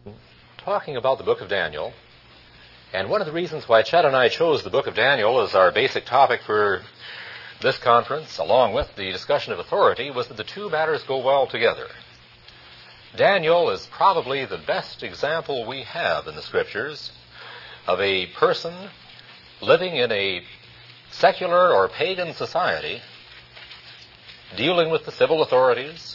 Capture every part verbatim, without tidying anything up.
talking about the book of Daniel. And one of the reasons why Chet and I chose the book of Daniel as our basic topic for this conference, along with the discussion of authority, was that the two matters go well together. Daniel is probably the best example we have in the Scriptures of a person living in a secular or pagan society, dealing with the civil authorities,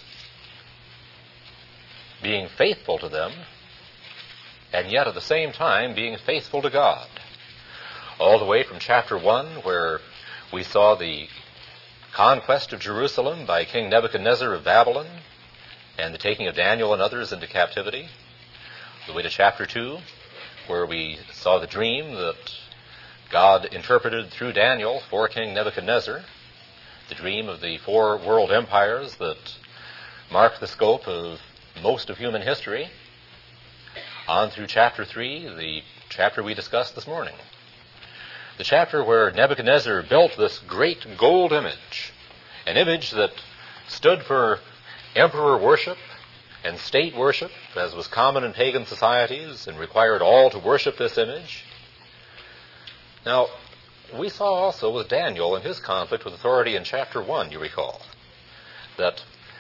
being faithful to them, and yet at the same time being faithful to God. All the way from chapter one, where we saw the conquest of Jerusalem by King Nebuchadnezzar of Babylon, and the taking of Daniel and others into captivity, all the way to chapter two, where we saw the dream that God interpreted through Daniel for King Nebuchadnezzar, the dream of the four world empires that mark the scope of most of human history, on through chapter three, the chapter we discussed this morning. The chapter where Nebuchadnezzar built this great gold image, an image that stood for emperor worship and state worship, as was common in pagan societies, and required all to worship this image. Now, we saw also with Daniel and his conflict with authority in chapter one, you recall, that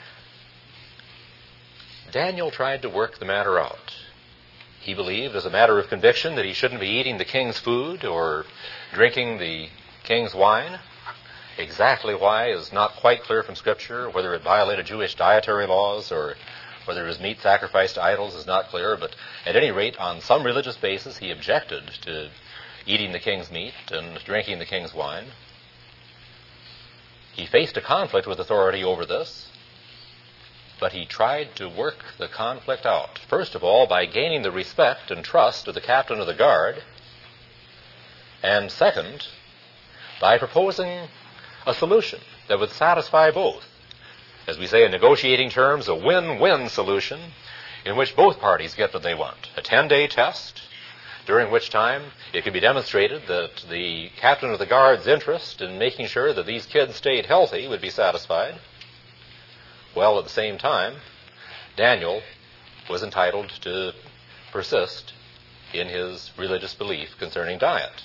Daniel tried to work the matter out. He believed, as a matter of conviction, that he shouldn't be eating the king's food or drinking the king's wine. Exactly why is not quite clear from Scripture. Whether it violated Jewish dietary laws or whether it was meat sacrificed to idols is not clear. But at any rate, on some religious basis, he objected to eating the king's meat and drinking the king's wine. He faced a conflict with authority over this, but he tried to work the conflict out. First of all, by gaining the respect and trust of the captain of the guard, and second, by proposing a solution that would satisfy both. As we say in negotiating terms, a win-win solution in which both parties get what they want. A ten-day test, during which time it can be demonstrated that the captain of the guard's interest in making sure that these kids stayed healthy would be satisfied. Well, at the same time, Daniel was entitled to persist in his religious belief concerning diet.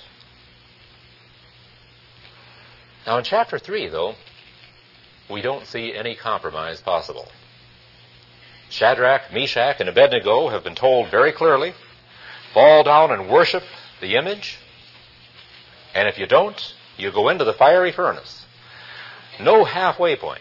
Now, in chapter three, though, we don't see any compromise possible. Shadrach, Meshach, and Abednego have been told very clearly, fall down and worship the image, and if you don't, you go into the fiery furnace. No halfway point.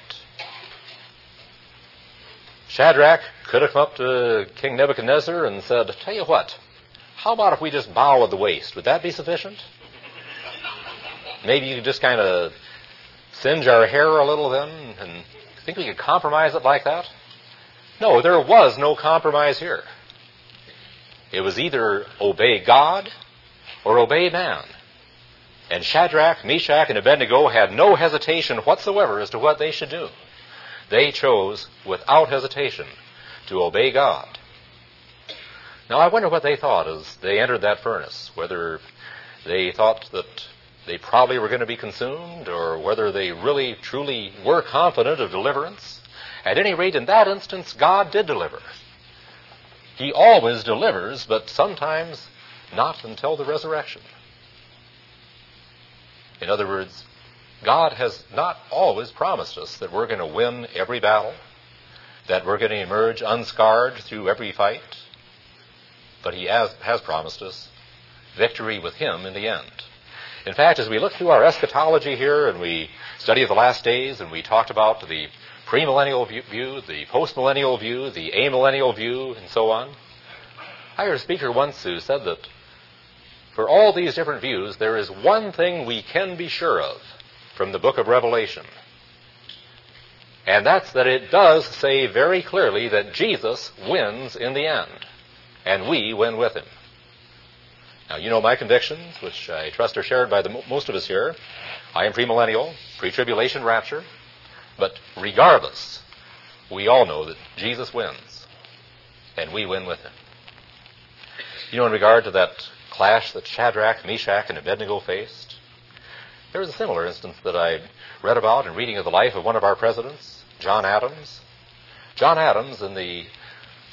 Shadrach could have come up to King Nebuchadnezzar and said, tell you what, how about if we just bow at the waist? Would that be sufficient? Maybe you could just kind of singe our hair a little then, and think we could compromise it like that? No, there was no compromise here. It was either obey God or obey man. And Shadrach, Meshach, and Abednego had no hesitation whatsoever as to what they should do. They chose, without hesitation, to obey God. Now, I wonder what they thought as they entered that furnace, whether they thought that they probably were going to be consumed, or whether they really, truly were confident of deliverance. At any rate, in that instance, God did deliver. He always delivers, but sometimes not until the resurrection. In other words, God has not always promised us that we're going to win every battle, that we're going to emerge unscarred through every fight, but He has, has promised us victory with Him in the end. In fact, as we look through our eschatology here and we study the last days and we talked about the premillennial view, the postmillennial view, the amillennial view, and so on, I heard a speaker once who said that for all these different views, there is one thing we can be sure of from the book of Revelation. And that's that it does say very clearly that Jesus wins in the end, and we win with Him. Now, you know my convictions, which I trust are shared by the most of us here. I am premillennial, pre-tribulation rapture. But regardless, we all know that Jesus wins, and we win with Him. You know, in regard to that clash that Shadrach, Meshach, and Abednego faced, there was a similar instance that I read about in reading of the life of one of our presidents, John Adams. John Adams, in the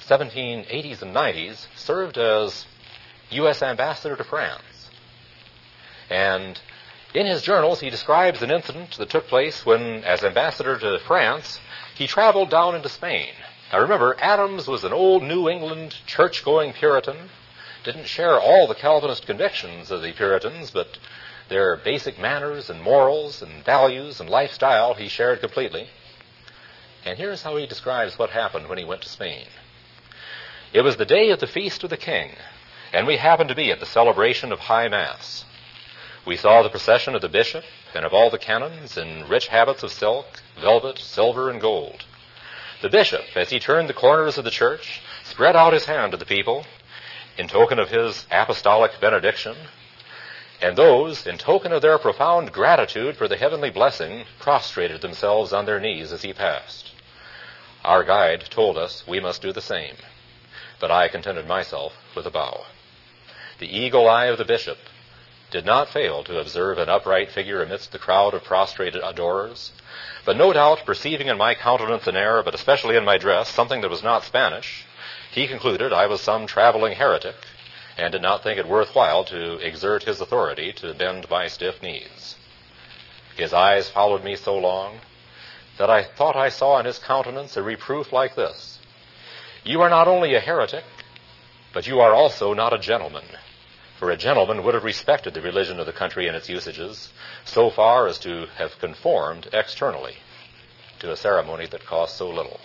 seventeen eighties and nineties, served as U S ambassador to France. And in his journals, he describes an incident that took place when, as ambassador to France, he traveled down into Spain. Now remember, Adams was an old New England church-going Puritan, didn't share all the Calvinist convictions of the Puritans, but their basic manners and morals and values and lifestyle he shared completely. And here's how he describes what happened when he went to Spain. It was the day of the feast of the king, and we happened to be at the celebration of High Mass. We saw the procession of the bishop and of all the canons in rich habits of silk, velvet, silver, and gold. The bishop, as he turned the corners of the church, spread out his hand to the people in token of his apostolic benediction, and those, in token of their profound gratitude for the heavenly blessing, prostrated themselves on their knees as he passed. Our guide told us we must do the same, but I contented myself with a bow. The eagle eye of the bishop did not fail to observe an upright figure amidst the crowd of prostrated adorers, but no doubt, perceiving in my countenance and air, but especially in my dress, something that was not Spanish, he concluded I was some traveling heretic, and did not think it worthwhile to exert his authority to bend my stiff knees. His eyes followed me so long that I thought I saw in his countenance a reproof like this: "You are not only a heretic, but you are also not a gentleman." For a gentleman would have respected the religion of the country and its usages so far as to have conformed externally to a ceremony that cost so little.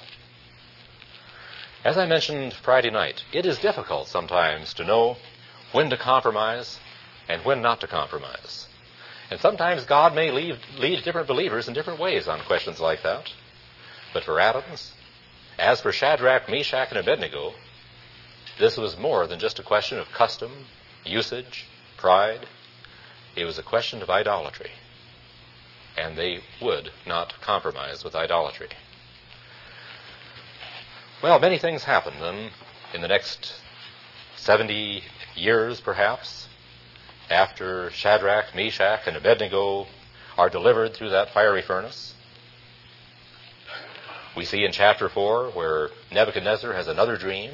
As I mentioned Friday night, it is difficult sometimes to know when to compromise and when not to compromise. And sometimes God may lead, lead different believers in different ways on questions like that. But for Adams, as for Shadrach, Meshach, and Abednego, this was more than just a question of custom, usage, pride. It was a question of idolatry. And they would not compromise with idolatry. Well, many things happened then in the next seventy years, perhaps, after Shadrach, Meshach, and Abednego are delivered through that fiery furnace. We see in chapter four where Nebuchadnezzar has another dream,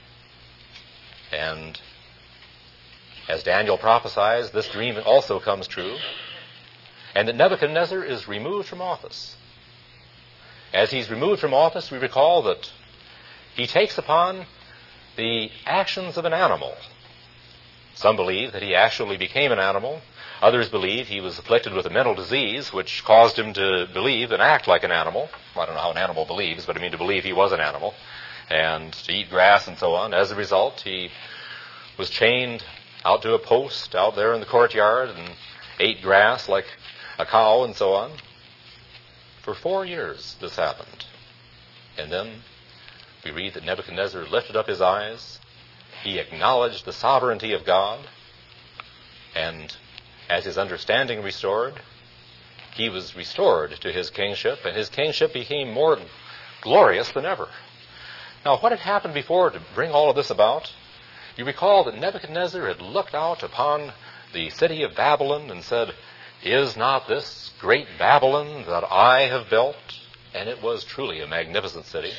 and as Daniel prophesies, this dream also comes true, and that Nebuchadnezzar is removed from office. As he's removed from office, we recall that he takes upon the actions of an animal. Some believe that he actually became an animal. Others believe he was afflicted with a mental disease which caused him to believe and act like an animal. I don't know how an animal believes, but I mean to believe he was an animal, and to eat grass and so on. As a result, he was chained out to a post out there in the courtyard and ate grass like a cow and so on. For four years this happened. And then we read that Nebuchadnezzar lifted up his eyes. He acknowledged the sovereignty of God. And as his understanding restored, he was restored to his kingship, and his kingship became more glorious than ever. Now, what had happened before to bring all of this about? You recall that Nebuchadnezzar had looked out upon the city of Babylon and said, "Is not this great Babylon that I have built?" And it was truly a magnificent city.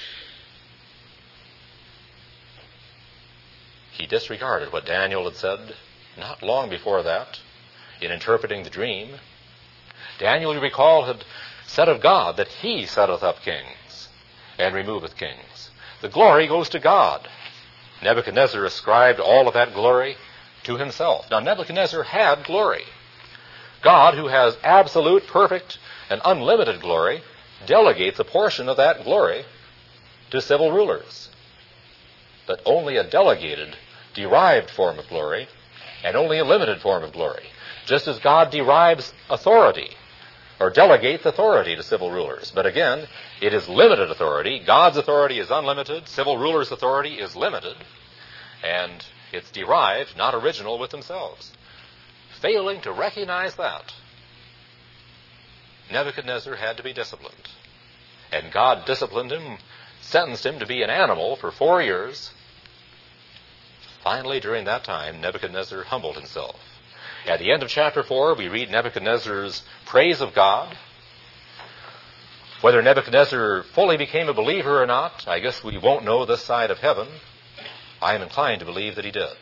He disregarded what Daniel had said not long before that in interpreting the dream. Daniel, you recall, had said of God that he setteth up kings and removeth kings. The glory goes to God. Nebuchadnezzar ascribed all of that glory to himself. Now, Nebuchadnezzar had glory. God, who has absolute, perfect, and unlimited glory, delegates a portion of that glory to civil rulers. But only a delegated, derived form of glory, and only a limited form of glory. Just as God derives authority, or delegates authority to civil rulers. But again, it is limited authority. God's authority is unlimited. Civil rulers' authority is limited. And it's derived, not original with themselves. Failing to recognize that, Nebuchadnezzar had to be disciplined. And God disciplined him, sentenced him to be an animal for four years. Finally, during that time, Nebuchadnezzar humbled himself. At the end of chapter four, we read Nebuchadnezzar's praise of God. Whether Nebuchadnezzar fully became a believer or not, I guess we won't know this side of heaven. I am inclined to believe that he did.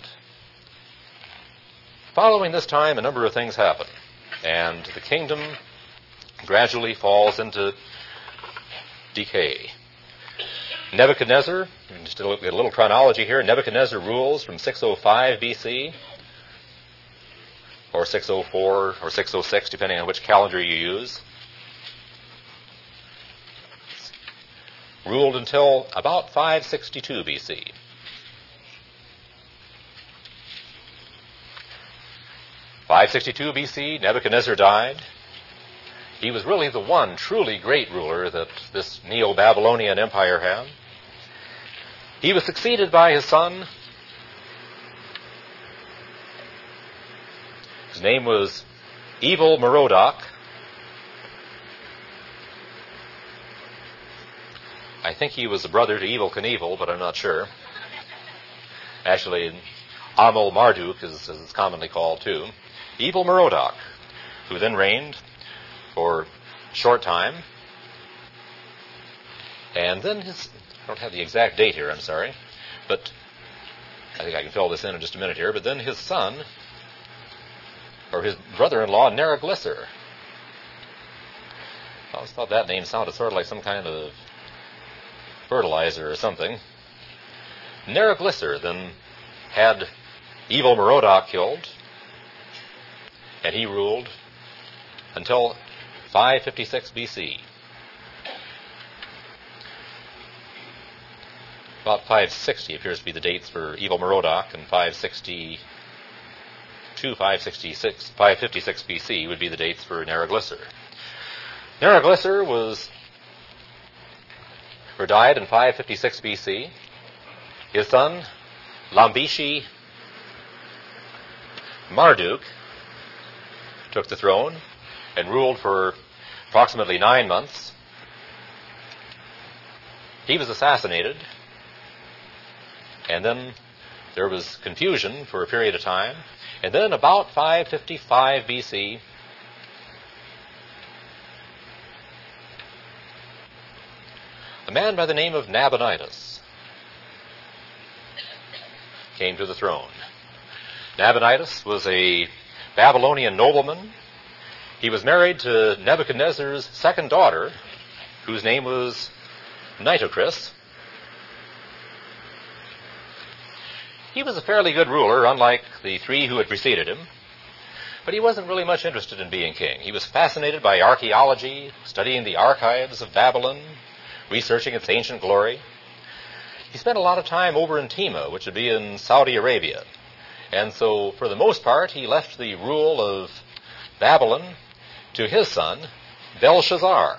Following this time, a number of things happen, and the kingdom gradually falls into decay. Nebuchadnezzar, just a little, a little chronology here, Nebuchadnezzar rules from six oh five B C, or six oh four, or six oh six, depending on which calendar you use. Ruled until about five sixty-two B C. five sixty-two B C, Nebuchadnezzar died. He was really the one truly great ruler that this Neo-Babylonian empire had. He was succeeded by his son. His name was Evil Merodach. I think he was a brother to Evil Knievel, but I'm not sure. Actually, Amel Marduk is, as it's commonly called too. Evil Merodach, who then reigned for a short time. And then his, I don't have the exact date here, I'm sorry, but I think I can fill this in in just a minute here, but then his son, or his brother-in-law, Neriglissar. I always thought that name sounded sort of like some kind of fertilizer or something. Neriglissar then had Evil Merodach killed, and he ruled until five fifty-six B C. About five sixty appears to be the dates for Evil Merodach, and five sixty-two, five sixty-six, five fifty-six B C would be the dates for Neriglissar. Neriglissar was, or died in five fifty-six B C. His son, Lambishi Marduk, took the throne and ruled for approximately nine months. He was assassinated, and then there was confusion for a period of time. And then about five fifty-five B C, a man by the name of Nabonidus came to the throne. Nabonidus was a Babylonian nobleman. He was married to Nebuchadnezzar's second daughter, whose name was Nitocris. He was a fairly good ruler, unlike the three who had preceded him, but he wasn't really much interested in being king. He was fascinated by archaeology, studying the archives of Babylon, researching its ancient glory. He spent a lot of time over in Tema, which would be in Saudi Arabia. And so, for the most part, he left the rule of Babylon to his son, Belshazzar.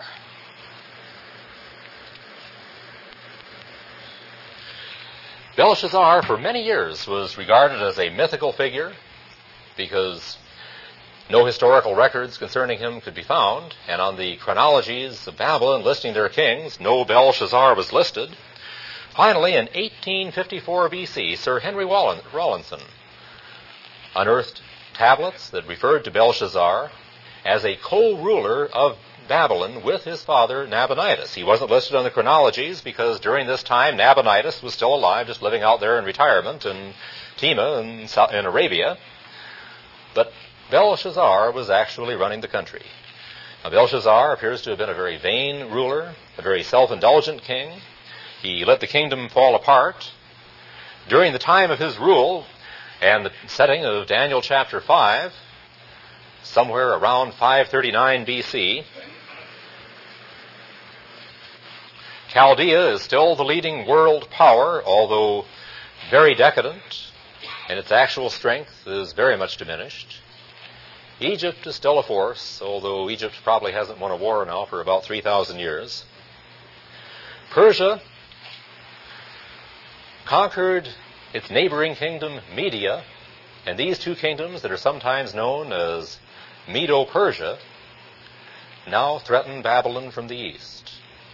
Belshazzar, for many years, was regarded as a mythical figure because no historical records concerning him could be found, and on the chronologies of Babylon listing their kings, no Belshazzar was listed. Finally, in eighteen fifty-four B C, Sir Henry Rawlinson unearthed tablets that referred to Belshazzar as a co-ruler of Babylon with his father Nabonidus. He wasn't listed on the chronologies because during this time Nabonidus was still alive, just living out there in retirement in Tema in, in Arabia. But Belshazzar was actually running the country. Now, Belshazzar appears to have been a very vain ruler, a very self-indulgent king. He let the kingdom fall apart. During the time of his rule and the setting of Daniel chapter five, somewhere around five thirty-nine B C, Chaldea is still the leading world power, although very decadent, and its actual strength is very much diminished. Egypt is still a force, although Egypt probably hasn't won a war now for about three thousand years. Persia conquered its neighboring kingdom, Media, and these two kingdoms that are sometimes known as Medo-Persia now threaten Babylon from the east.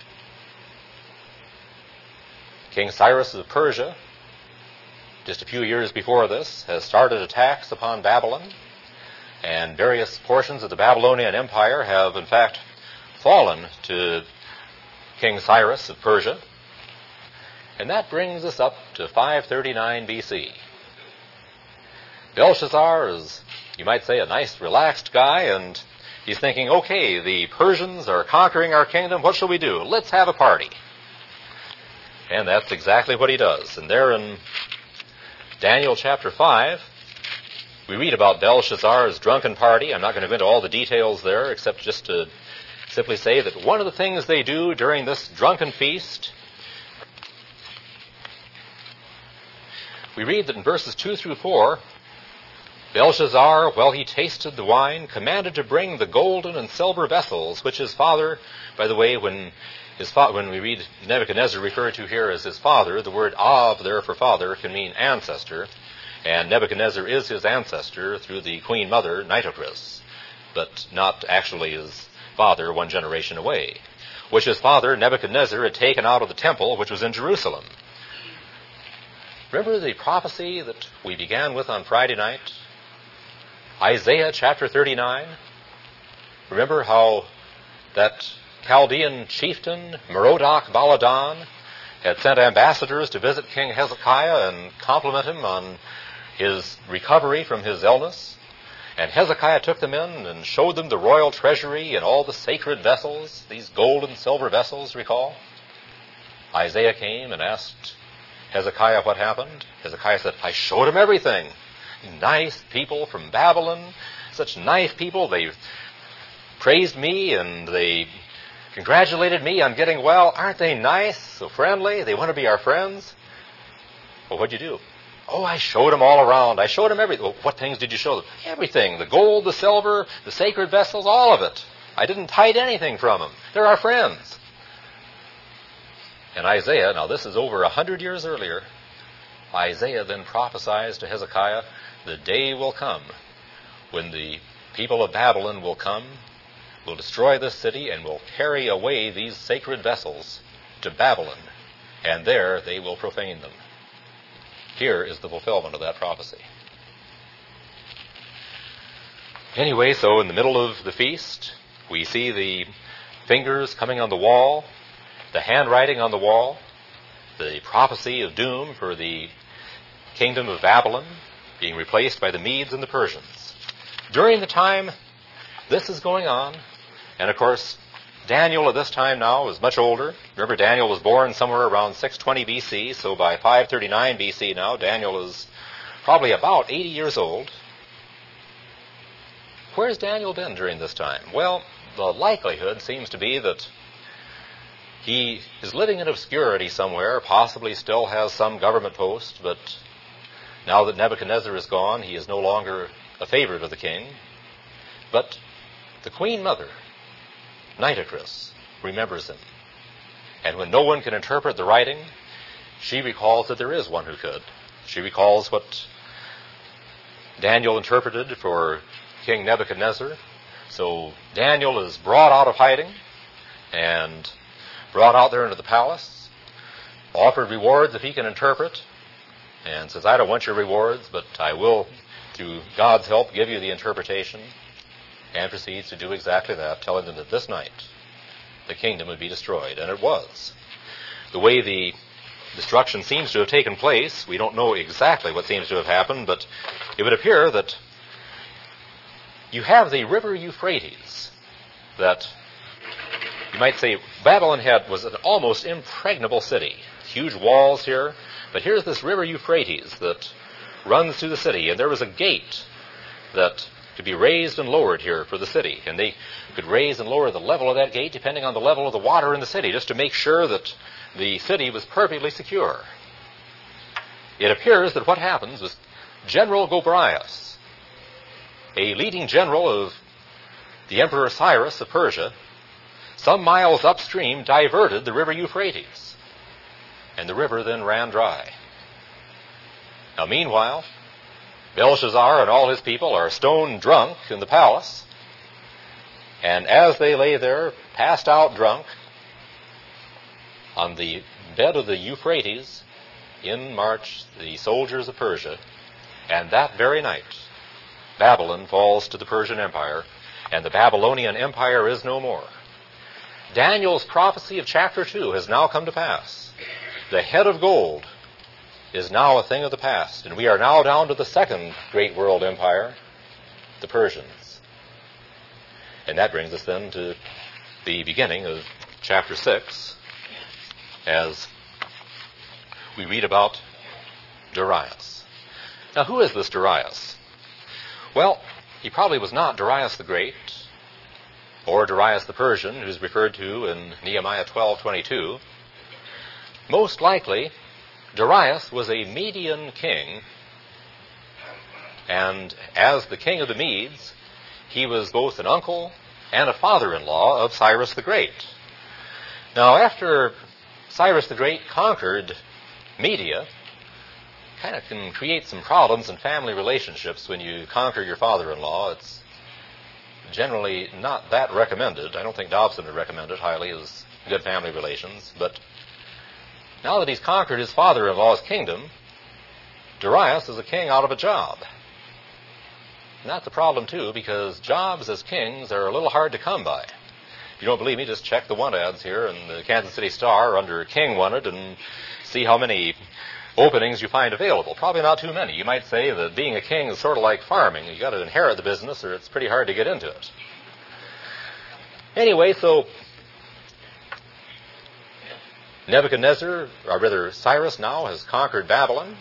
King Cyrus of Persia, just a few years before this, has started attacks upon Babylon, and various portions of the Babylonian Empire have, in fact, fallen to King Cyrus of Persia. And that brings us up to five thirty-nine B C. Belshazzar is, you might say, a nice, relaxed guy, and he's thinking, okay, the Persians are conquering our kingdom. What shall we do? Let's have a party. And that's exactly what he does. And there in Daniel chapter five, we read about Belshazzar's drunken party. I'm not going to go into all the details there, except just to simply say that one of the things they do during this drunken feast, we read that in verses two through four, Belshazzar, while he tasted the wine, commanded to bring the golden and silver vessels, which his father, by the way, when his fa- when we read Nebuchadnezzar referred to here as his father, the word Av there for father can mean ancestor, and Nebuchadnezzar is his ancestor through the queen mother, Nitocris, but not actually his father one generation away, which his father, Nebuchadnezzar, had taken out of the temple, which was in Jerusalem. Remember the prophecy that we began with on Friday night? Isaiah chapter thirty-nine. Remember how that Chaldean chieftain, Merodach Baladan, had sent ambassadors to visit King Hezekiah and compliment him on his recovery from his illness. And Hezekiah took them in and showed them the royal treasury and all the sacred vessels, these gold and silver vessels, recall? Isaiah came and asked Hezekiah what happened. Hezekiah said, I showed him everything. Nice people from Babylon, such nice people. They praised me and they congratulated me on getting well. Aren't they nice, so friendly? They want to be our friends. Well, what'd you do? Oh, I showed them all around. I showed them everything. Well, what things did you show them? Everything. The gold, the silver, the sacred vessels, all of it. I didn't hide anything from them. They're our friends. And Isaiah, now this is over a hundred years earlier, Isaiah then prophesies to Hezekiah, the day will come when the people of Babylon will come, will destroy this city, and will carry away these sacred vessels to Babylon, and there they will profane them. Here is the fulfillment of that prophecy. Anyway, so in the middle of the feast, we see the fingers coming on the wall, the handwriting on the wall, the prophecy of doom for the kingdom of Babylon being replaced by the Medes and the Persians. During the time this is going on, and of course, Daniel at this time now is much older. Remember, Daniel was born somewhere around six twenty B C, so by five thirty-nine B C now, Daniel is probably about eighty years old. Where's Daniel been during this time? Well, the likelihood seems to be that he is living in obscurity somewhere, possibly still has some government post, but now that Nebuchadnezzar is gone, he is no longer a favorite of the king. But the queen mother, Nitocris, remembers him. And when no one can interpret the writing, she recalls that there is one who could. She recalls what Daniel interpreted for King Nebuchadnezzar. So Daniel is brought out of hiding and brought out there into the palace, offered rewards if he can interpret, and says, I don't want your rewards, but I will, through God's help, give you the interpretation, and proceeds to do exactly that, telling them that this night the kingdom would be destroyed. And it was. The way the destruction seems to have taken place, we don't know exactly what seems to have happened, but it would appear that you have the river Euphrates that, you might say, Babylon had was an almost impregnable city. Huge walls here. But here's this river Euphrates that runs through the city, and there was a gate that could be raised and lowered here for the city. And they could raise and lower the level of that gate depending on the level of the water in the city, just to make sure that the city was perfectly secure. It appears that what happens was General Gobryas, a leading general of the Emperor Cyrus of Persia, some miles upstream diverted the river Euphrates. And the river then ran dry. Now, meanwhile, Belshazzar and all his people are stone drunk in the palace. And as they lay there, passed out drunk, on the bed of the Euphrates, in march the soldiers of Persia. And that very night, Babylon falls to the Persian Empire, and the Babylonian Empire is no more. Daniel's prophecy of chapter two has now come to pass. The head of gold is now a thing of the past, and we are now down to the second great world empire, the Persians. And that brings us then to the beginning of chapter six, as we read about Darius. Now, who is this Darius? Well, he probably was not Darius the Great, or Darius the Persian, who's referred to in Nehemiah twelve twenty-two. Most likely, Darius was a Median king, and as the king of the Medes, he was both an uncle and a father-in-law of Cyrus the Great. Now, after Cyrus the Great conquered Media, kind of can create some problems in family relationships when you conquer your father-in-law. It's generally not that recommended. I don't think Dobson would recommend it highly as good family relations. But now that he's conquered his father-in-law's kingdom, Darius is a king out of a job. And that's a problem, too, because jobs as kings are a little hard to come by. If you don't believe me, just check the want ads here in the Kansas City Star under King Wanted and see how many openings you find available. Probably not too many. You might say that being a king is sort of like farming. You've got to inherit the business or it's pretty hard to get into it. Anyway, so Nebuchadnezzar, or rather Cyrus now, has conquered Babylon.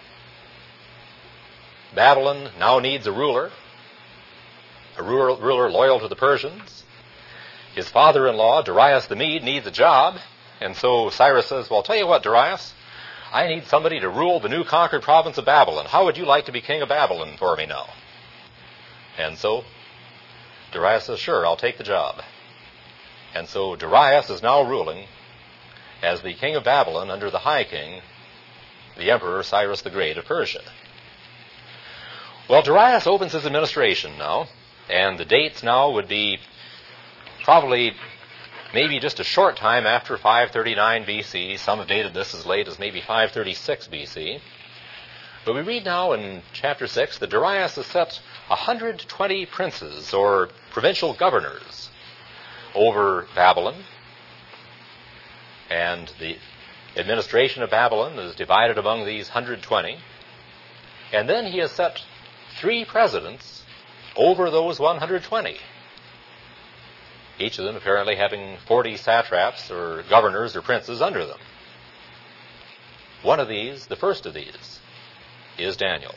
Babylon now needs a ruler, a ruler, ruler loyal to the Persians. His father-in-law, Darius the Mede, needs a job. And so Cyrus says, well, I'll tell you what, Darius, I need somebody to rule the new conquered province of Babylon. How would you like to be king of Babylon for me now? And so Darius says, sure, I'll take the job. And so Darius is now ruling as the king of Babylon under the high king, the emperor Cyrus the Great of Persia. Well, Darius opens his administration now, and the dates now would be probably maybe just a short time after five thirty-nine B C. Some have dated this as late as maybe five thirty-six B C. But we read now in chapter six that Darius has set one hundred twenty princes, or provincial governors, over Babylon. And the administration of Babylon is divided among these one hundred twenty. And then he has set three presidents over those one hundred twenty. Each of them apparently having forty satraps or governors or princes under them. One of these, the first of these, is Daniel.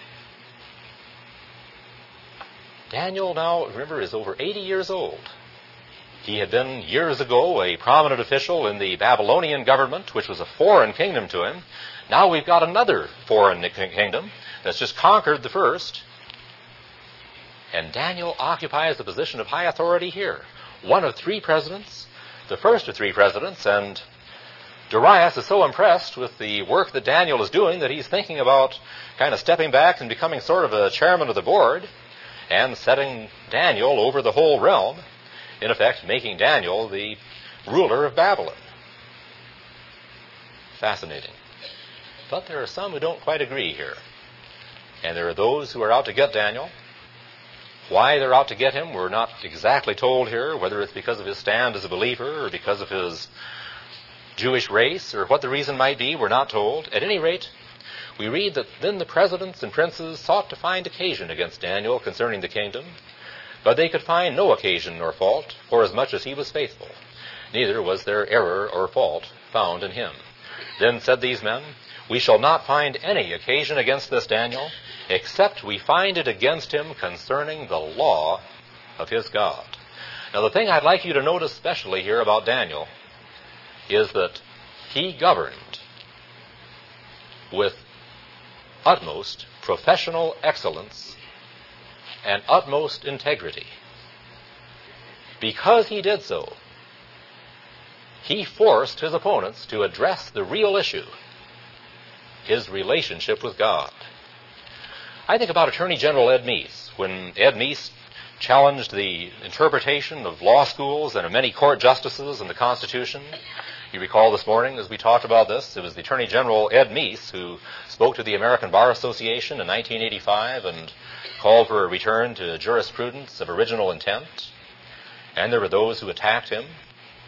Daniel now, remember, is over eighty years old. He had been years ago a prominent official in the Babylonian government, which was a foreign kingdom to him. Now we've got another foreign kingdom that's just conquered the first. And Daniel occupies the position of high authority here. One of three presidents, the first of three presidents, and Darius is so impressed with the work that Daniel is doing that he's thinking about kind of stepping back and becoming sort of a chairman of the board and setting Daniel over the whole realm, in effect making Daniel the ruler of Babylon. Fascinating. But there are some who don't quite agree here. And there are those who are out to get Daniel. Why they're out to get him, we're not exactly told here, whether it's because of his stand as a believer or because of his Jewish race or what the reason might be, we're not told. At any rate, we read that then the presidents and princes sought to find occasion against Daniel concerning the kingdom, but they could find no occasion nor fault, forasmuch as he was faithful. Neither was there error or fault found in him. Then said these men, we shall not find any occasion against this Daniel, except we find it against him concerning the law of his God. Now, the thing I'd like you to notice especially here about Daniel is that he governed with utmost professional excellence and utmost integrity. Because he did so, he forced his opponents to address the real issue, his relationship with God. I think about Attorney General Ed Meese. When Ed Meese challenged the interpretation of law schools and of many court justices and the Constitution, you recall this morning as we talked about this, it was the Attorney General Ed Meese who spoke to the American Bar Association in nineteen eighty-five and called for a return to jurisprudence of original intent. And there were those who attacked him.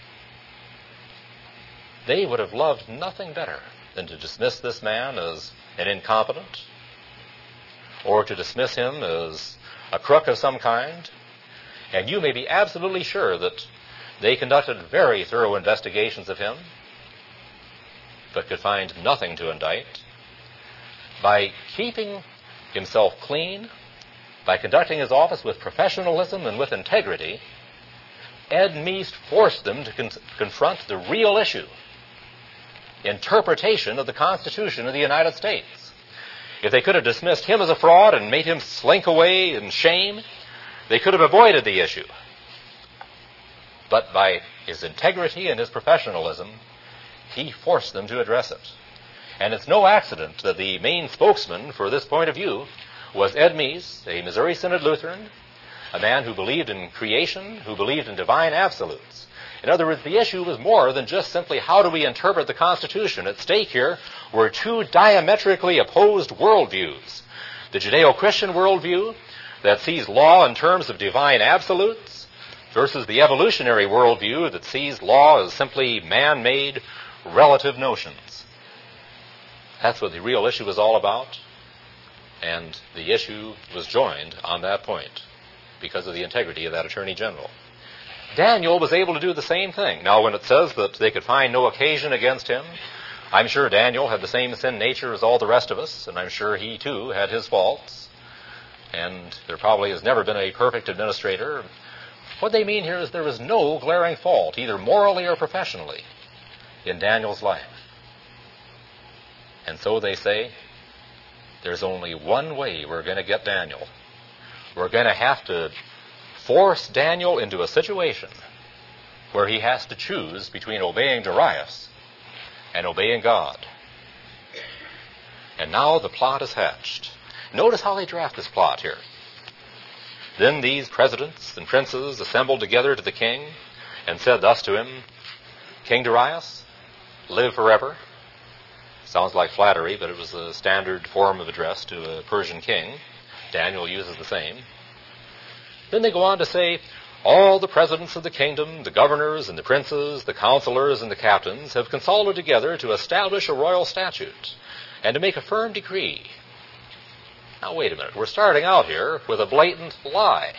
they would have loved nothing better than to dismiss this man as an incompetent, or to dismiss him as a crook of some kind. And you may be absolutely sure that they conducted very thorough investigations of him, but could find nothing to indict. By keeping himself clean, by conducting his office with professionalism and with integrity, Ed Meese forced them to con- confront the real issue, interpretation of the Constitution of the United States. If they could have dismissed him as a fraud and made him slink away in shame, they could have avoided the issue. But by his integrity and his professionalism, he forced them to address it. And it's no accident that the main spokesman for this point of view was Ed Meese, a Missouri Synod Lutheran, a man who believed in creation, who believed in divine absolutes. In other words, the issue was more than just simply how do we interpret the Constitution. At stake here were two diametrically opposed worldviews. The Judeo-Christian worldview that sees law in terms of divine absolutes versus the evolutionary worldview that sees law as simply man-made relative notions. That's what the real issue was all about. And the issue was joined on that point because of the integrity of that Attorney General. Daniel was able to do the same thing. Now, when it says that they could find no occasion against him, I'm sure Daniel had the same sin nature as all the rest of us, and I'm sure he, too, had his faults. And there probably has never been a perfect administrator. What they mean here is there was no glaring fault, either morally or professionally, in Daniel's life. And so they say, there's only one way we're going to get Daniel. We're going to have to force Daniel into a situation where he has to choose between obeying Darius and obeying God. And now the plot is hatched. Notice how they draft this plot here. Then these presidents and princes assembled together to the king and said thus to him, King Darius, live forever. Sounds like flattery, but it was a standard form of address to a Persian king. Daniel uses the same. Then they go on to say, all the presidents of the kingdom, the governors and the princes, the counselors and the captains have consulted together to establish a royal statute and to make a firm decree. Now, wait a minute. We're starting out here with a blatant lie.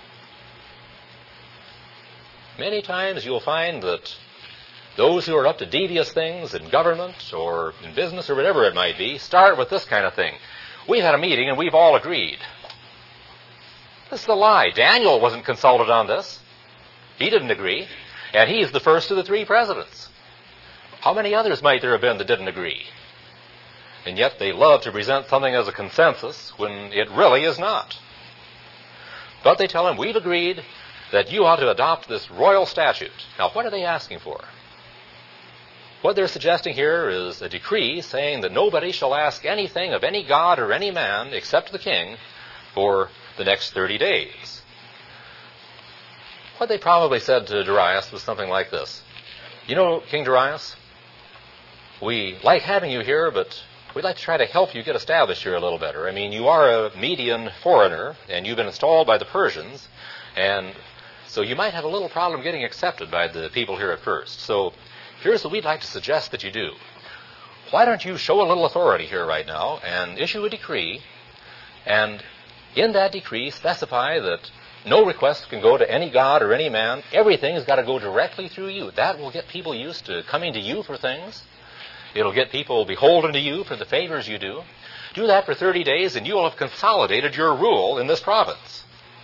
Many times you'll find that those who are up to devious things in government or in business or whatever it might be start with this kind of thing. We've had a meeting and we've all agreed. This is a lie. Daniel wasn't consulted on this. He didn't agree. And he's the first of the three presidents. How many others might there have been that didn't agree? And yet they love to present something as a consensus when it really is not. But they tell him, we've agreed that you ought to adopt this royal statute. Now, what are they asking for? What they're suggesting here is a decree saying that nobody shall ask anything of any god or any man except the king for the next thirty days. What they probably said to Darius was something like this. You know, King Darius, we like having you here, but we'd like to try to help you get established here a little better. I mean, you are a Median foreigner, and you've been installed by the Persians, and so you might have a little problem getting accepted by the people here at first. So here's what we'd like to suggest that you do. Why don't you show a little authority here right now and issue a decree, and in that decree specify that no request can go to any god or any man. Everything has got to go directly through you. That will get people used to coming to you for things. It'll get people beholden to you for the favors you do. Do that for thirty days and you will have consolidated your rule in this province.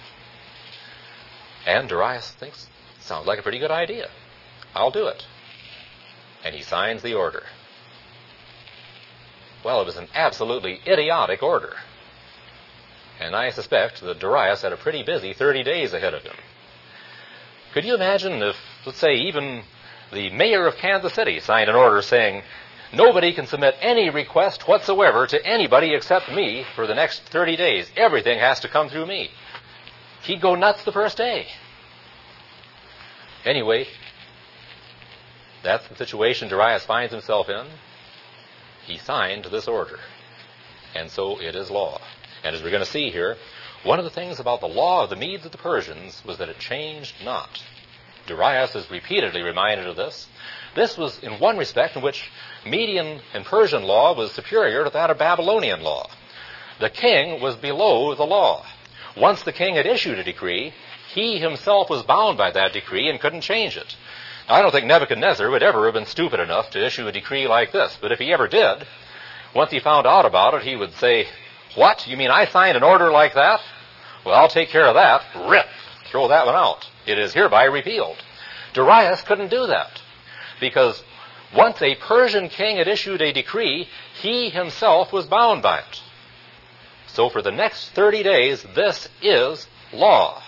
And Darius thinks, sounds like a pretty good idea. I'll do it. And he signs the order. Well, it was an absolutely idiotic order. And I suspect that Darius had a pretty busy thirty days ahead of him. Could you imagine if, let's say, even the mayor of Kansas City signed an order saying, nobody can submit any request whatsoever to anybody except me for the next thirty days. Everything has to come through me. He'd go nuts the first day. Anyway, that's the situation Darius finds himself in. He signed this order. And so it is law. And as we're going to see here, one of the things about the law of the Medes of the Persians was that it changed not. Darius is repeatedly reminded of this. This was in one respect in which Median and Persian law was superior to that of Babylonian law. The king was below the law. Once the king had issued a decree, he himself was bound by that decree and couldn't change it. Now, I don't think Nebuchadnezzar would ever have been stupid enough to issue a decree like this, but if he ever did, once he found out about it, he would say, "What? You mean I signed an order like that? Well, I'll take care of that. Rip! Throw that one out. It is hereby repealed." Darius couldn't do that, because once a Persian king had issued a decree, he himself was bound by it. So for the next thirty days, this is law.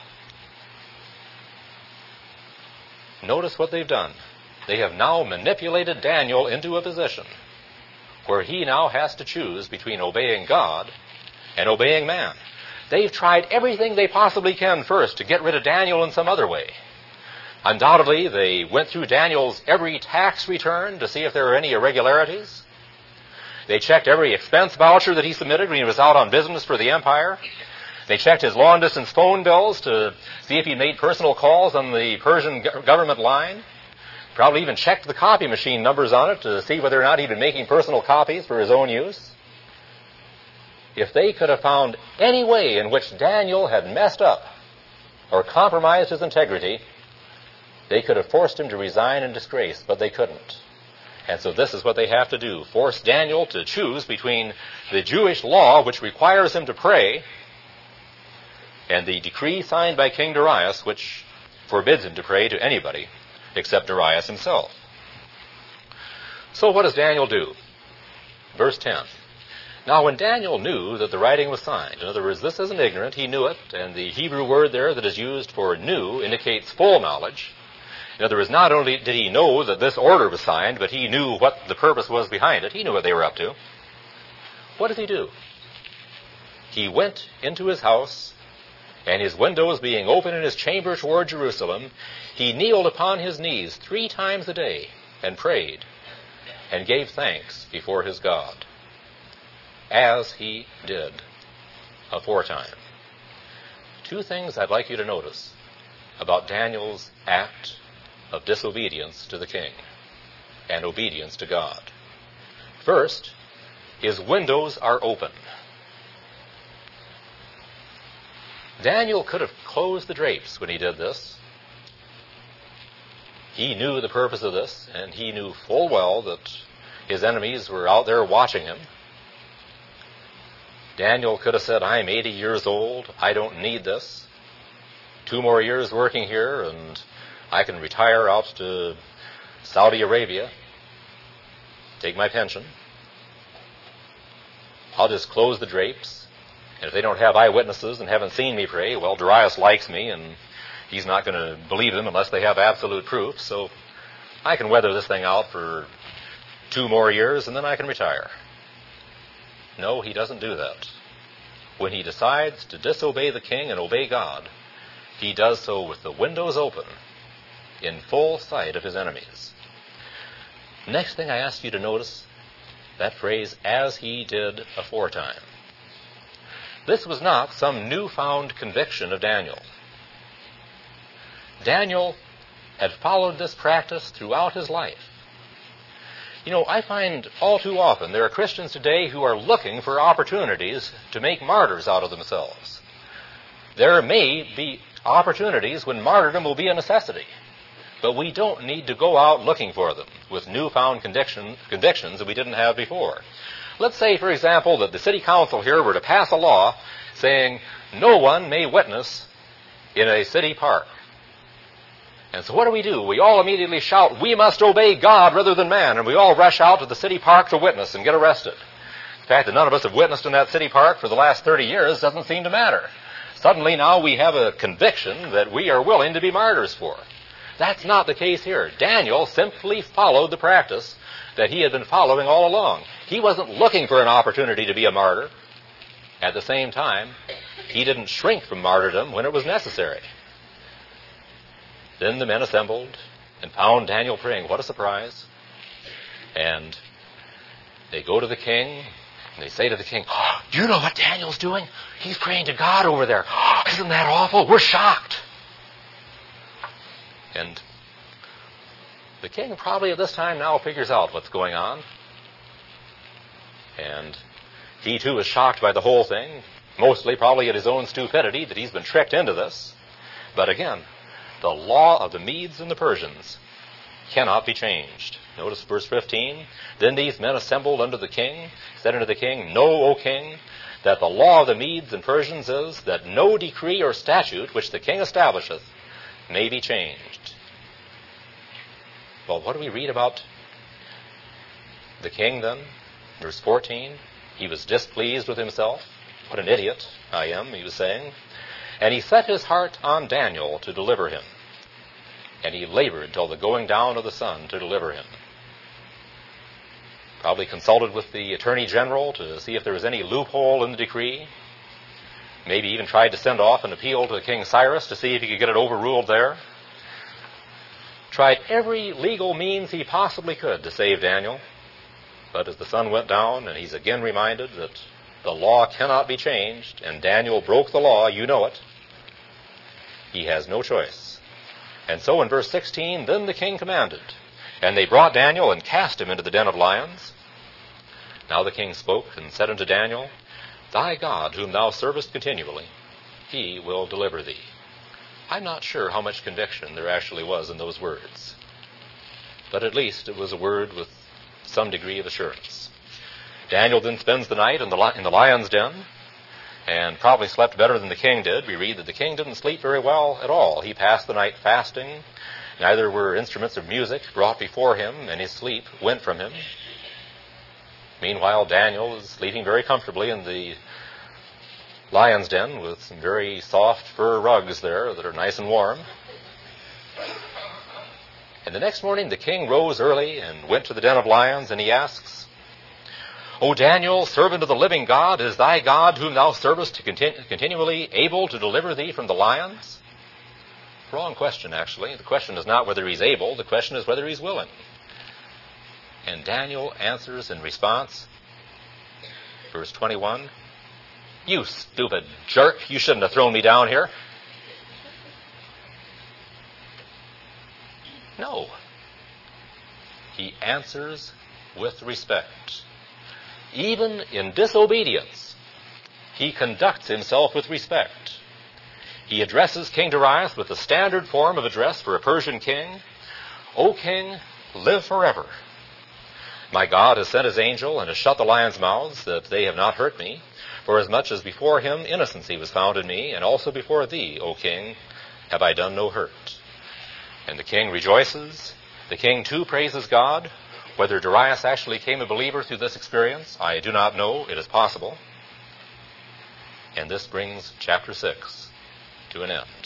Notice what they've done. They have now manipulated Daniel into a position where he now has to choose between obeying God and obeying man. They've tried everything they possibly can first to get rid of Daniel in some other way. Undoubtedly, they went through Daniel's every tax return to see if there were any irregularities. They checked every expense voucher that he submitted when he was out on business for the empire. They checked his long-distance phone bills to see if he made personal calls on the Persian government line. Probably even checked the copy machine numbers on it to see whether or not he'd been making personal copies for his own use. If they could have found any way in which Daniel had messed up or compromised his integrity, they could have forced him to resign in disgrace, but they couldn't. And so this is what they have to do: force Daniel to choose between the Jewish law, which requires him to pray, and the decree signed by King Darius, which forbids him to pray to anybody except Darius himself. So what does Daniel do? Verse ten. Now when Daniel knew that the writing was signed, in other words, this isn't ignorant, he knew it, and the Hebrew word there that is used for knew indicates full knowledge. In other words, not only did he know that this order was signed, but he knew what the purpose was behind it. He knew what they were up to. What does he do? He went into his house, and his windows being open in his chamber toward Jerusalem, he kneeled upon his knees three times a day and prayed and gave thanks before his God, as he did aforetime. Two things I'd like you to notice about Daniel's act of disobedience to the king and obedience to God. First, his windows are open. Daniel could have closed the drapes when he did this. He knew the purpose of this, and he knew full well that his enemies were out there watching him. Daniel could have said, "I'm eighty years old. I don't need this. Two more years working here, and I can retire out to Saudi Arabia, take my pension. I'll just close the drapes. And if they don't have eyewitnesses and haven't seen me pray, well, Darius likes me, and he's not going to believe them unless they have absolute proof. So I can weather this thing out for two more years, and then I can retire." No, he doesn't do that. When he decides to disobey the king and obey God, he does so with the windows open, in full sight of his enemies. Next thing I ask you to notice, that phrase, "as he did aforetime." This was not some newfound conviction of Daniel. Daniel had followed this practice throughout his life. You know, I find all too often there are Christians today who are looking for opportunities to make martyrs out of themselves. There may be opportunities when martyrdom will be a necessity, but we don't need to go out looking for them with newfound conviction, convictions that we didn't have before. Let's say, for example, that the city council here were to pass a law saying no one may witness in a city park. And so what do we do? We all immediately shout, "We must obey God rather than man," and we all rush out to the city park to witness and get arrested. The fact that none of us have witnessed in that city park for the last thirty years doesn't seem to matter. Suddenly now we have a conviction that we are willing to be martyrs for. That's not the case here. Daniel simply followed the practice that he had been following all along. He wasn't looking for an opportunity to be a martyr. At the same time, he didn't shrink from martyrdom when it was necessary. Then the men assembled and found Daniel praying. What a surprise. And they go to the king, and they say to the king, "Oh, do you know what Daniel's doing? He's praying to God over there. Oh, isn't that awful? We're shocked." And the king probably at this time now figures out what's going on. And he too is shocked by the whole thing, mostly probably at his own stupidity that he's been tricked into this. But again, the law of the Medes and the Persians cannot be changed. Notice verse fifteen. Then these men assembled unto the king, said unto the king, Know, O king, that the law of the Medes and Persians is that no decree or statute which the king establisheth may be changed. Well, what do we read about the king then? Verse fourteen, he was displeased with himself. What an idiot I am, he was saying. And he set his heart on Daniel to deliver him. And he labored till the going down of the sun to deliver him. Probably consulted with the attorney general to see if there was any loophole in the decree. Maybe even tried to send off an appeal to King Cyrus to see if he could get it overruled there. Tried every legal means he possibly could to save Daniel. But as the sun went down, and he's again reminded that the law cannot be changed, and Daniel broke the law, you know it, he has no choice. And so in verse sixteen, then the king commanded, and they brought Daniel and cast him into the den of lions. Now the king spoke and said unto Daniel, Thy God, whom thou servest continually, he will deliver thee. I'm not sure how much conviction there actually was in those words, but at least it was a word with some degree of assurance. Daniel then spends the night in the, li- in the lion's den, and probably slept better than the king did. We read that the king didn't sleep very well at all. He passed the night fasting. Neither were instruments of music brought before him, and his sleep went from him. Meanwhile, Daniel is sleeping very comfortably in the lion's den with some very soft fur rugs there that are nice and warm. And the next morning, the king rose early and went to the den of lions, and he asks, O Daniel, servant of the living God, is thy God, whom thou servest, to continu- continually able to deliver thee from the lions? Wrong question, actually. The question is not whether he's able. The question is whether he's willing. And Daniel answers in response, verse twenty-one, You stupid jerk, you shouldn't have thrown me down here. No. He answers with respect. Even in disobedience, he conducts himself with respect. He addresses King Darius with the standard form of address for a Persian king. O king, live forever. My God has sent his angel and has shut the lions' mouths, that they have not hurt me, for as much as before him innocency was found in me, and also before thee, O king, have I done no hurt. And the king rejoices. The king too praises God. Whether Darius actually became a believer through this experience, I do not know. It is possible. And this brings chapter six to an end.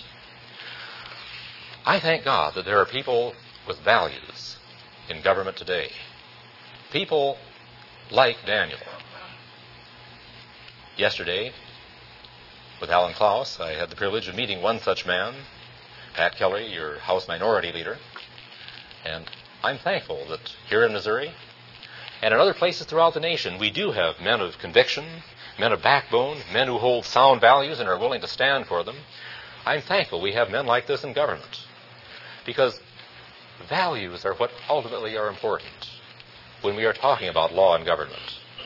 I thank God that there are people with values in government today. People like Daniel. Yesterday, with Alan Klaus, I had the privilege of meeting one such man, Pat Kelly, your House Minority Leader. And I'm thankful that here in Missouri and in other places throughout the nation, we do have men of conviction, men of backbone, men who hold sound values and are willing to stand for them. I'm thankful we have men like this in government, because values are what ultimately are important when we are talking about law and government.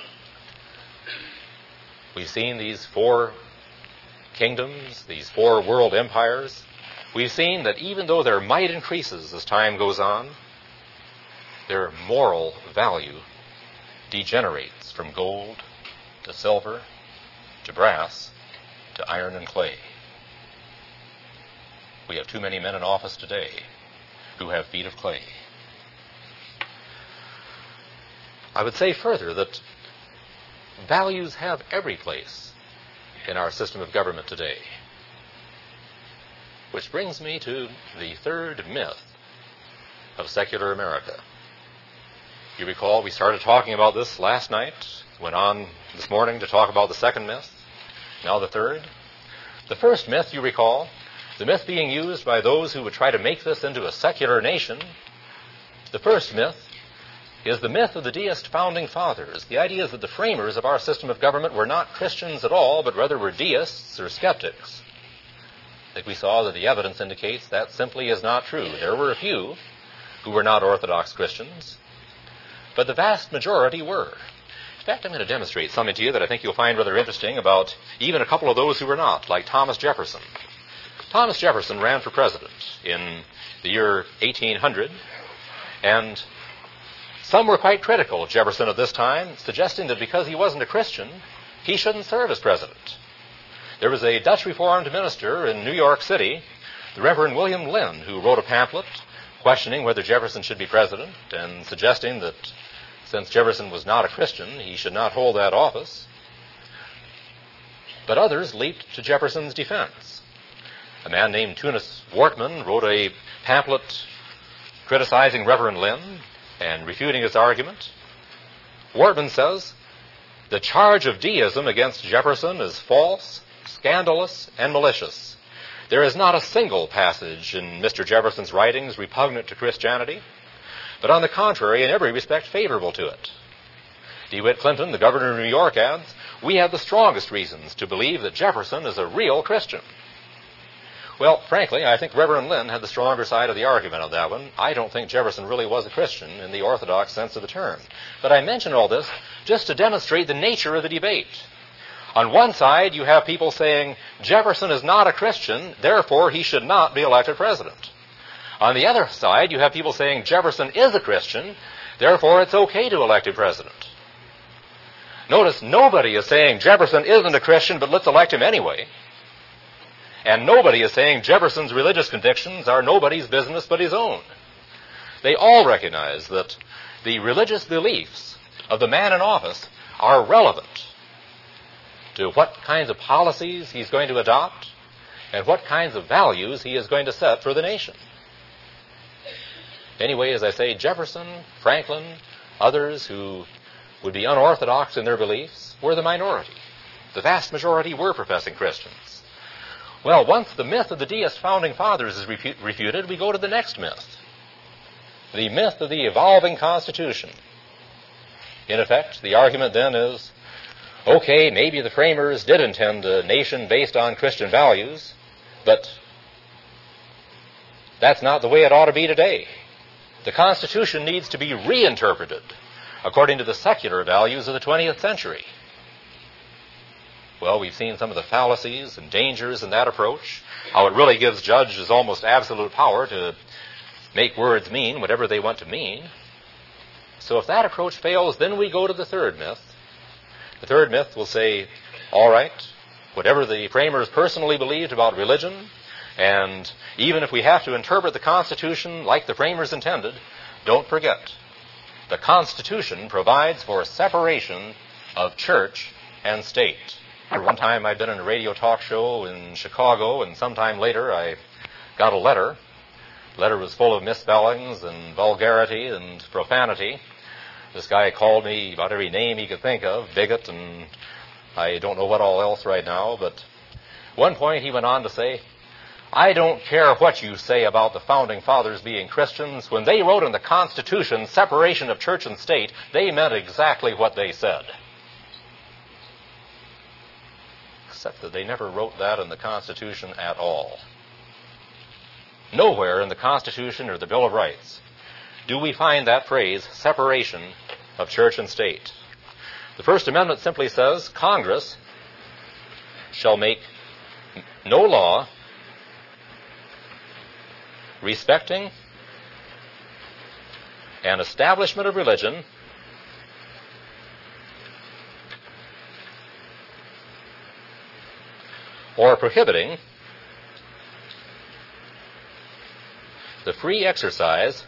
We've seen these four kingdoms, these four world empires. We've seen that even though their might increases as time goes on, their moral value degenerates from gold to silver to brass to iron and clay. We have too many men in office today who have feet of clay. I would say further that values have every place in our system of government today. Which brings me to the third myth of secular America. You recall we started talking about this last night, went on this morning to talk about the second myth, now the third. The first myth, you recall, the myth being used by those who would try to make this into a secular nation. The first myth is the myth of the deist founding fathers. The idea is that the framers of our system of government were not Christians at all, but rather were deists or skeptics. I think we saw that the evidence indicates that simply is not true. There were a few who were not Orthodox Christians, but the vast majority were. In fact, I'm going to demonstrate something to you that I think you'll find rather interesting about even a couple of those who were not, like Thomas Jefferson. Thomas Jefferson ran for president in the year eighteen hundred, and some were quite critical of Jefferson at this time, suggesting that because he wasn't a Christian, he shouldn't serve as president. There was a Dutch Reformed minister in New York City, the Reverend William Lynn, who wrote a pamphlet questioning whether Jefferson should be president and suggesting that since Jefferson was not a Christian, he should not hold that office. But others leaped to Jefferson's defense. A man named Tunis Wortman wrote a pamphlet criticizing Reverend Lynn and refuting his argument. Wortman says, "The charge of deism against Jefferson is false, scandalous, and malicious. There is not a single passage in Mister Jefferson's writings repugnant to Christianity, but on the contrary, in every respect favorable to it." DeWitt Clinton, the governor of New York, adds, "We have the strongest reasons to believe that Jefferson is a real Christian." Well, frankly, I think Reverend Lynn had the stronger side of the argument on that one. I don't think Jefferson really was a Christian in the Orthodox sense of the term. But I mention all this just to demonstrate the nature of the debate. On one side, you have people saying, Jefferson is not a Christian, therefore he should not be elected president. On the other side, you have people saying Jefferson is a Christian, therefore it's okay to elect him president. Notice, nobody is saying Jefferson isn't a Christian, but let's elect him anyway. And nobody is saying Jefferson's religious convictions are nobody's business but his own. They all recognize that the religious beliefs of the man in office are relevant to what kinds of policies he's going to adopt and what kinds of values he is going to set for the nation. Anyway, as I say, Jefferson, Franklin, others who would be unorthodox in their beliefs were the minority. The vast majority were professing Christians. Well, once the myth of the deist founding fathers is refu- refuted, we go to the next myth. The myth of the evolving Constitution. In effect, the argument then is, okay, maybe the framers did intend a nation based on Christian values, but that's not the way it ought to be today. The Constitution needs to be reinterpreted according to the secular values of the twentieth century. Well, we've seen some of the fallacies and dangers in that approach, how it really gives judges almost absolute power to make words mean whatever they want to mean. So if that approach fails, then we go to the third myth. The third myth will say, all right, whatever the framers personally believed about religion, and even if we have to interpret the Constitution like the framers intended, don't forget, the Constitution provides for separation of church and state. One time I'd been in a radio talk show in Chicago, and sometime later I got a letter. The letter was full of misspellings and vulgarity and profanity. This guy called me about every name he could think of, bigot, and I don't know what all else right now, but at one point he went on to say, I don't care what you say about the Founding Fathers being Christians. When they wrote in the Constitution separation of church and state, they meant exactly what they said. Except that they never wrote that in the Constitution at all. Nowhere in the Constitution or the Bill of Rights do we find that phrase, separation of church and state. The First Amendment simply says, Congress shall make no law respecting an establishment of religion or prohibiting the free exercise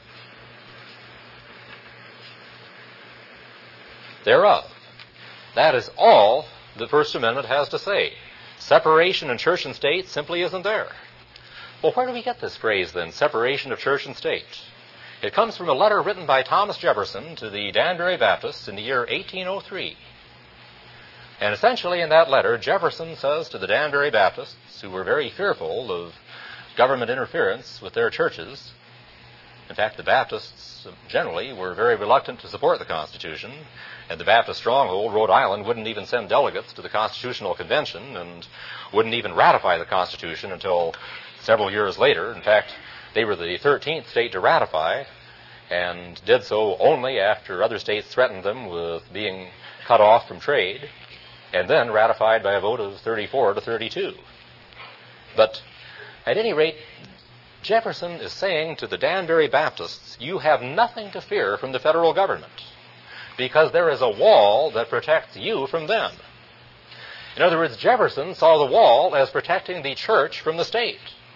thereof. That is all the First Amendment has to say. Separation in church and state simply isn't there. Well, where do we get this phrase then, separation of church and state? It comes from a letter written by Thomas Jefferson to the Danbury Baptists in the year eighteen oh three. And essentially in that letter, Jefferson says to the Danbury Baptists, who were very fearful of government interference with their churches, In fact, the Baptists generally were very reluctant to support the Constitution, and the Baptist stronghold, Rhode Island, wouldn't even send delegates to the Constitutional Convention and wouldn't even ratify the Constitution until several years later. In fact, they were the thirteenth state to ratify, and did so only after other states threatened them with being cut off from trade, and then ratified by a vote of thirty-four to thirty-two. But at any rate, Jefferson is saying to the Danbury Baptists, you have nothing to fear from the federal government, because there is a wall that protects you from them. In other words, Jefferson saw the wall as protecting the church from the state,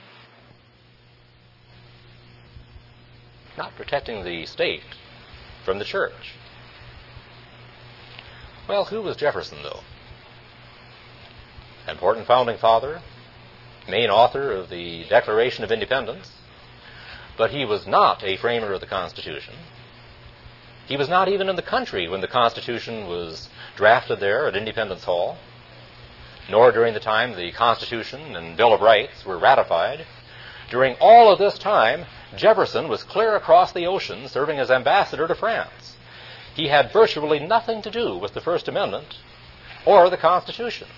not protecting the state from the church. Well, who was Jefferson, though? Important founding father, main author of the Declaration of Independence, but he was not a framer of the Constitution. He was not even in the country when the Constitution was drafted there at Independence Hall, nor during the time the Constitution and Bill of Rights were ratified. During all of this time, Jefferson was clear across the ocean serving as ambassador to France. He had virtually nothing to do with the First Amendment or the Constitution.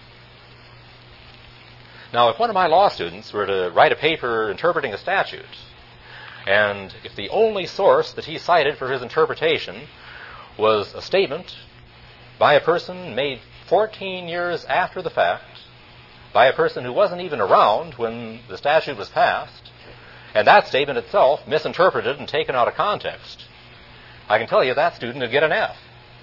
Now, if one of my law students were to write a paper interpreting a statute, and if the only source that he cited for his interpretation was a statement by a person made fourteen years after the fact, by a person who wasn't even around when the statute was passed, and that statement itself misinterpreted and taken out of context, I can tell you that student would get an F.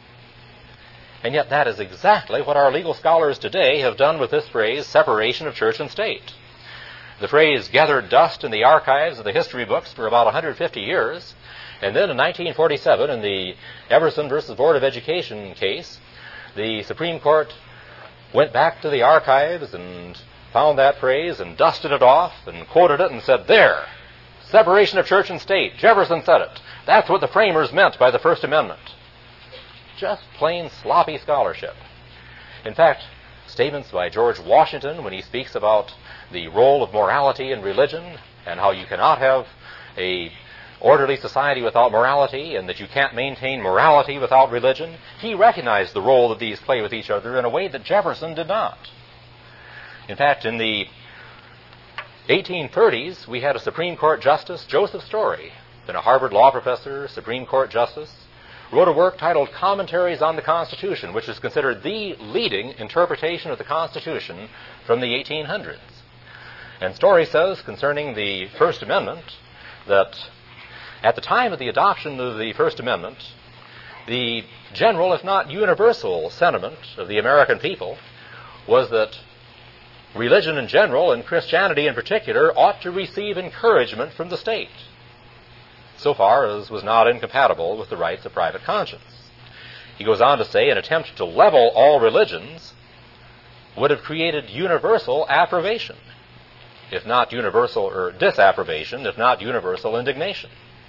And yet that is exactly what our legal scholars today have done with this phrase, separation of church and state. The phrase gathered dust in the archives of the history books for about one hundred fifty years, and then in nineteen forty-seven, in the Everson versus Board of Education case, the Supreme Court went back to the archives and found that phrase and dusted it off and quoted it and said, there, separation of church and state. Jefferson said it. That's what the framers meant by the First Amendment. Just plain sloppy scholarship. In fact, statements by George Washington when he speaks about the role of morality in religion and how you cannot have a orderly society without morality and that you can't maintain morality without religion, he recognized the role that these play with each other in a way that Jefferson did not. In fact, in the eighteen thirties, we had a Supreme Court Justice, Joseph Story, then a Harvard law professor, Supreme Court Justice, wrote a work titled Commentaries on the Constitution, which is considered the leading interpretation of the Constitution from the eighteen hundreds. And Story says concerning the First Amendment that at the time of the adoption of the First Amendment, the general, if not universal, sentiment of the American people was that religion in general and Christianity in particular ought to receive encouragement from the state, so far as was not incompatible with the rights of private conscience. He goes on to say, an attempt to level all religions would have created universal approbation, if not universal, or disapprobation, if not universal indignation.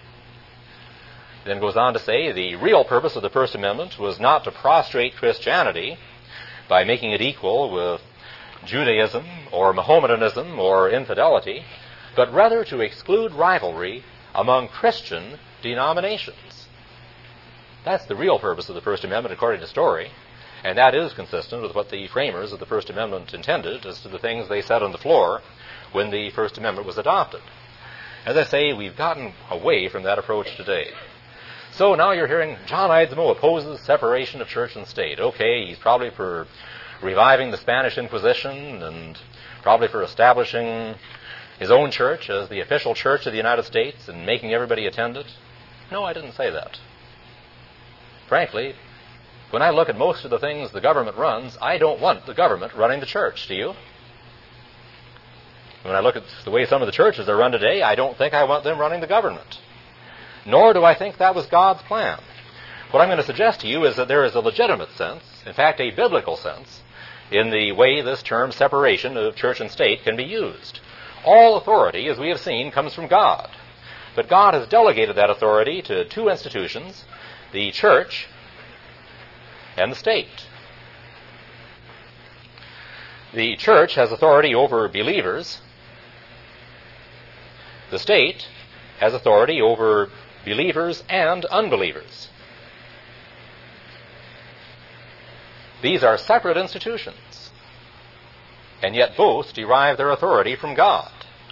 Then goes on to say, the real purpose of the First Amendment was not to prostrate Christianity by making it equal with Judaism or Mohammedanism or infidelity, but rather to exclude rivalry among Christian denominations. That's the real purpose of the First Amendment according to Story, and that is consistent with what the framers of the First Amendment intended as to the things they said on the floor when the First Amendment was adopted. As I say, we've gotten away from that approach today. So now you're hearing John Eidsmoe opposes separation of church and state. Okay, he's probably for reviving the Spanish Inquisition and probably for establishing his own church as the official church of the United States and making everybody attend it. No, I didn't say that. Frankly, when I look at most of the things the government runs, I don't want the government running the church. Do you? When I look at the way some of the churches are run today, I don't think I want them running the government. Nor do I think that was God's plan. What I'm going to suggest to you is that there is a legitimate sense, in fact a biblical sense, in the way this term separation of church and state can be used. All authority, as we have seen, comes from God. But God has delegated that authority to two institutions, the church and the state. The church has authority over believers. The state has authority over believers and unbelievers. These are separate institutions, and yet both derive their authority from God.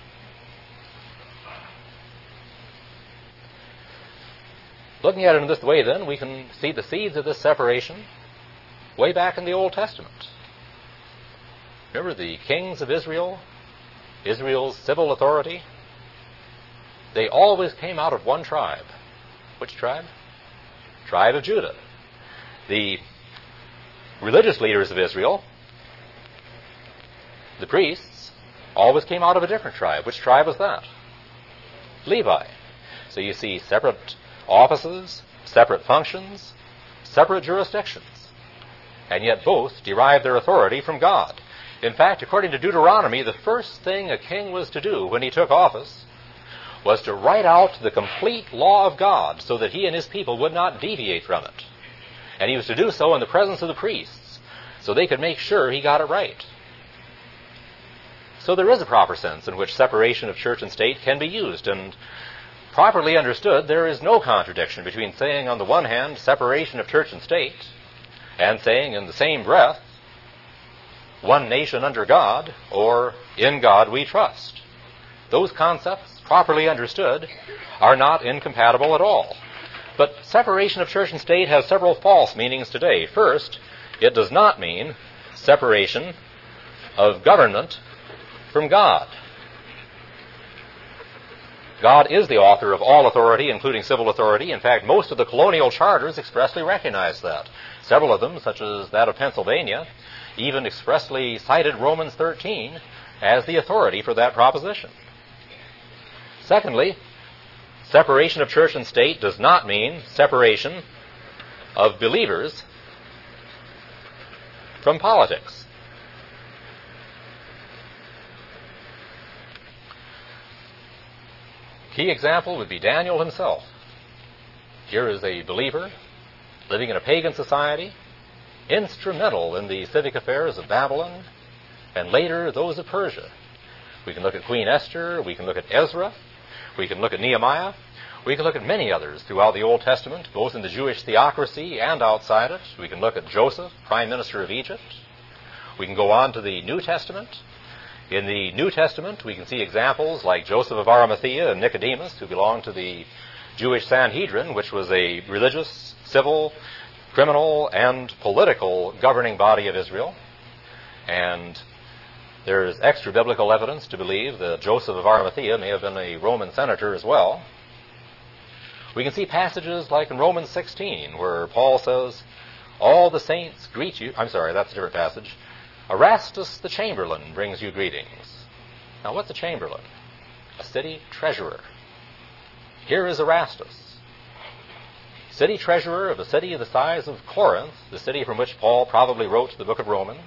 Looking at it in this way, then, we can see the seeds of this separation way back in the Old Testament. Remember the kings of Israel, Israel's civil authority? They always came out of one tribe. Which tribe? Tribe of Judah. The religious leaders of Israel, the priests, always came out of a different tribe. Which tribe was that? Levi. So you see separate offices, separate functions, separate jurisdictions. And yet both derive their authority from God. In fact, according to Deuteronomy, the first thing a king was to do when he took office was to write out the complete law of God so that he and his people would not deviate from it. And he was to do so in the presence of the priests so they could make sure he got it right. So there is a proper sense in which separation of church and state can be used, and properly understood, there is no contradiction between saying on the one hand separation of church and state and saying in the same breath one nation under God or in God we trust. Those concepts, properly understood, are not incompatible at all. But separation of church and state has several false meanings today. First, it does not mean separation of government from God. God is the author of all authority, including civil authority. In fact, most of the colonial charters expressly recognize that. Several of them, such as that of Pennsylvania, even expressly cited Romans thirteen as the authority for that proposition. Secondly, separation of church and state does not mean separation of believers from politics. Key example would be Daniel himself. Here is a believer living in a pagan society, instrumental in the civic affairs of Babylon, and later those of Persia. We can look at Queen Esther, we can look at Ezra, we can look at Nehemiah, we can look at many others throughout the Old Testament, both in the Jewish theocracy and outside it. We can look at Joseph, Prime Minister of Egypt. We can go on to the New Testament. In the New Testament, we can see examples like Joseph of Arimathea and Nicodemus, who belonged to the Jewish Sanhedrin, which was a religious, civil, criminal, and political governing body of Israel. And there is extra-biblical evidence to believe that Joseph of Arimathea may have been a Roman senator as well. We can see passages like in Romans sixteen, where Paul says, all the saints greet you. I'm sorry, that's a different passage. Erastus the chamberlain brings you greetings. Now, what's a chamberlain? A city treasurer. Here is Erastus, city treasurer of a city the size of Corinth, the city from which Paul probably wrote the book of Romans.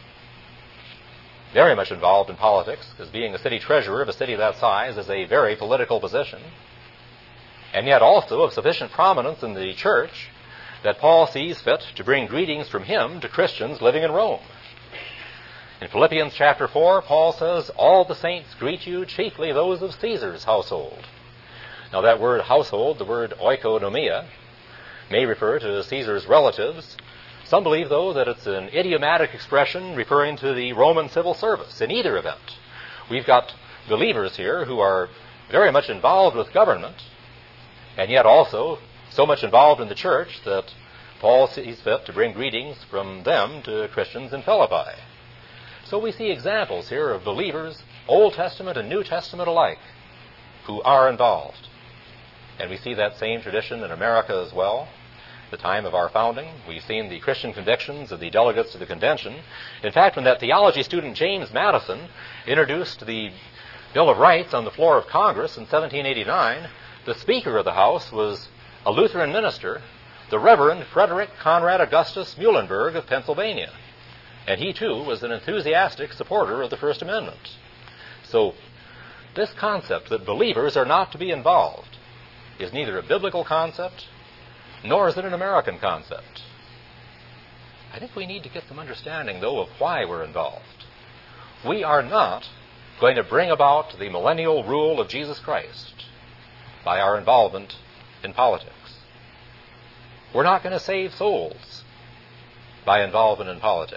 Very much involved in politics, because being a city treasurer of a city that size is a very political position. And yet also of sufficient prominence in the church that Paul sees fit to bring greetings from him to Christians living in Rome. In Philippians chapter four, Paul says, all the saints greet you, chiefly those of Caesar's household. Now that word household, the word oikonomia, may refer to Caesar's relatives. Some believe, though, that it's an idiomatic expression referring to the Roman civil service. In either event, we've got believers here who are very much involved with government, and yet also so much involved in the church that Paul sees fit to bring greetings from them to Christians in Philippi. So we see examples here of believers, Old Testament and New Testament alike, who are involved. And we see that same tradition in America as well. The time of our founding, we've seen the Christian convictions of the delegates to the convention. In fact, when that theology student James Madison introduced the Bill of Rights on the floor of Congress in seventeen eighty-nine, the Speaker of the House was a Lutheran minister, the Reverend Frederick Conrad Augustus Muhlenberg of Pennsylvania. And he, too, was an enthusiastic supporter of the First Amendment. So, this concept that believers are not to be involved is neither a biblical concept, nor is it an American concept. I think we need to get some understanding, though, of why we're involved. We are not going to bring about the millennial rule of Jesus Christ. by our involvement in politics. We're not going to save souls by involvement in politics.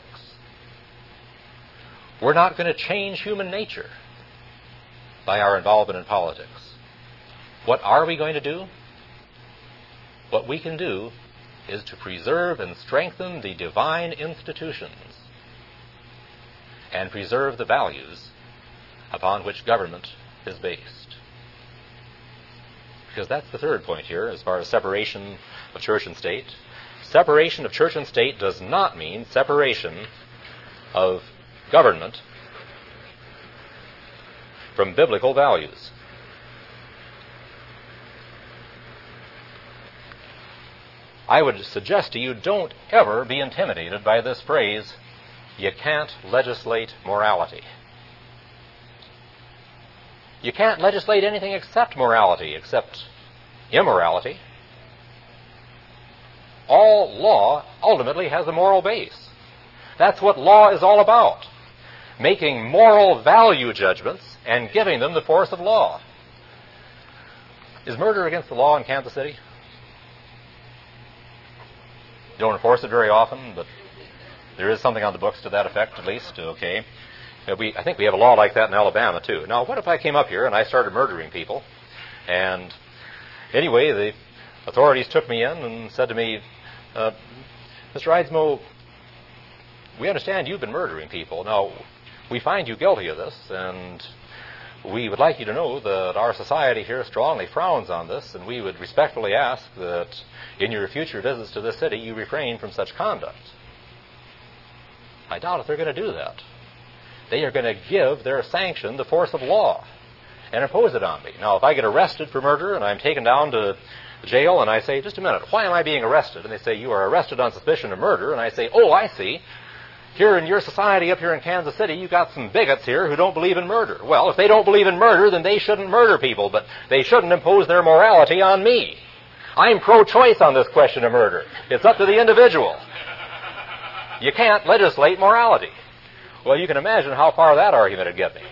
We're not going to change human nature by our involvement in politics. What are we going to do? What we can do is to preserve and strengthen the divine institutions and preserve the values upon which government is based. Because that's the third point here as far as separation of church and state. Separation of church and state does not mean separation of government from biblical values. I would suggest to you, don't ever be intimidated by this phrase, you can't legislate morality. You can't legislate anything except morality, except immorality. All law ultimately has a moral base. That's what law is all about. Making moral value judgments and giving them the force of law. Is murder against the law in Kansas City? Don't enforce it very often, but there is something on the books to that effect, at least. Okay. We, I think we have a law like that in Alabama, too. Now, what if I came up here and I started murdering people? And anyway, the authorities took me in and said to me, uh, Mister Eidsmoe, we understand you've been murdering people. Now, we find you guilty of this, and we would like you to know that our society here strongly frowns on this, and we would respectfully ask that in your future visits to this city, you refrain from such conduct. I doubt if they're going to do that. They are going to give their sanction the force of law and impose it on me. Now, if I get arrested for murder and I'm taken down to jail and I say, just a minute, why am I being arrested? And they say, you are arrested on suspicion of murder. And I say, oh, I see. Here in your society up here in Kansas City, you've got some bigots here who don't believe in murder. Well, if they don't believe in murder, then they shouldn't murder people, but they shouldn't impose their morality on me. I'm pro-choice on this question of murder. It's up to the individual. You can't legislate morality. Well, you can imagine how far that argument would get me.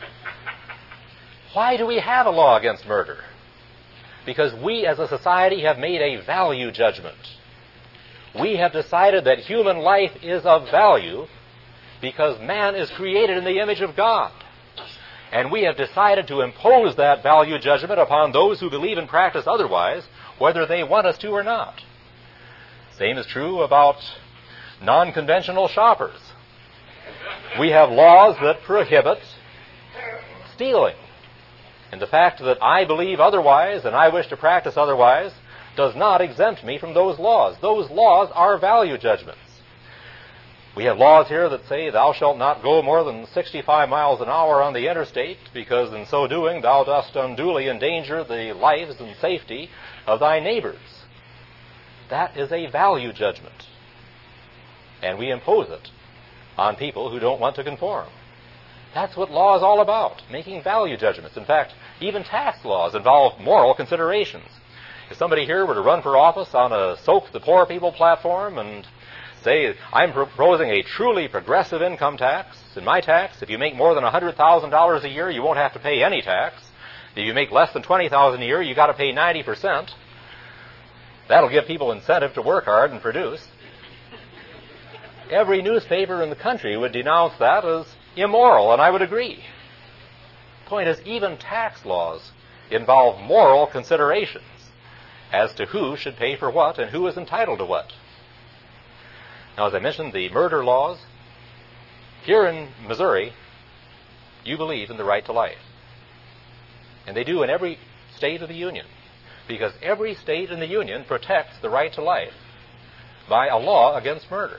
Why do we have a law against murder? Because we as a society have made a value judgment. We have decided that human life is of value because man is created in the image of God. And we have decided to impose that value judgment upon those who believe and practice otherwise, whether they want us to or not. Same is true about non-conventional shoppers. We have laws that prohibit stealing. And the fact that I believe otherwise and I wish to practice otherwise does not exempt me from those laws. Those laws are value judgments. We have laws here that say thou shalt not go more than sixty-five miles an hour on the interstate, because in so doing thou dost unduly endanger the lives and safety of thy neighbors. That is a value judgment. And we impose it on people who don't want to conform. That's what law is all about, making value judgments. In fact, even tax laws involve moral considerations. If somebody here were to run for office on a Soak the Poor People platform and say, I'm proposing a truly progressive income tax, in my tax, if you make more than one hundred thousand dollars a year, you won't have to pay any tax. If you make less than twenty thousand dollars a year, you've got to pay ninety percent. That'll give people incentive to work hard and produce. Every newspaper in the country would denounce that as immoral, and I would agree. The point is, even tax laws involve moral considerations as to who should pay for what and who is entitled to what. Now, as I mentioned, the murder laws, here in Missouri, you believe in the right to life. And they do in every state of the Union, because every state in the Union protects the right to life by a law against murder.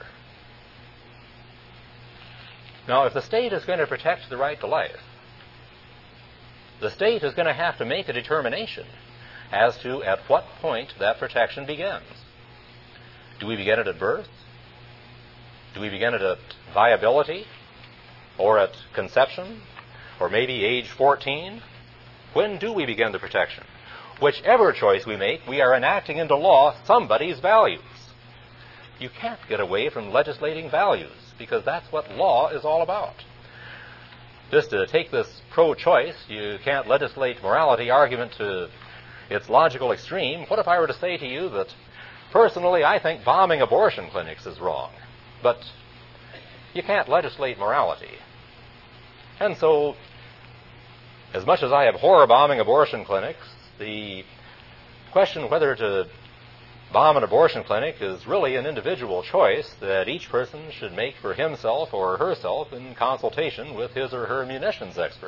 Now, if the state is going to protect the right to life, the state is going to have to make a determination as to at what point that protection begins. Do we begin it at birth? Do we begin it at viability? Or at conception? Or maybe age fourteen? When do we begin the protection? Whichever choice we make, we are enacting into law somebody's values. You can't get away from legislating values, because that's what law is all about. Just to take this pro-choice, you can't legislate morality argument to its logical extreme, what if I were to say to you that, personally, I think bombing abortion clinics is wrong, but you can't legislate morality. And so, as much as I abhor bombing abortion clinics, the question whether to bomb an abortion clinic is really an individual choice that each person should make for himself or herself in consultation with his or her munitions expert.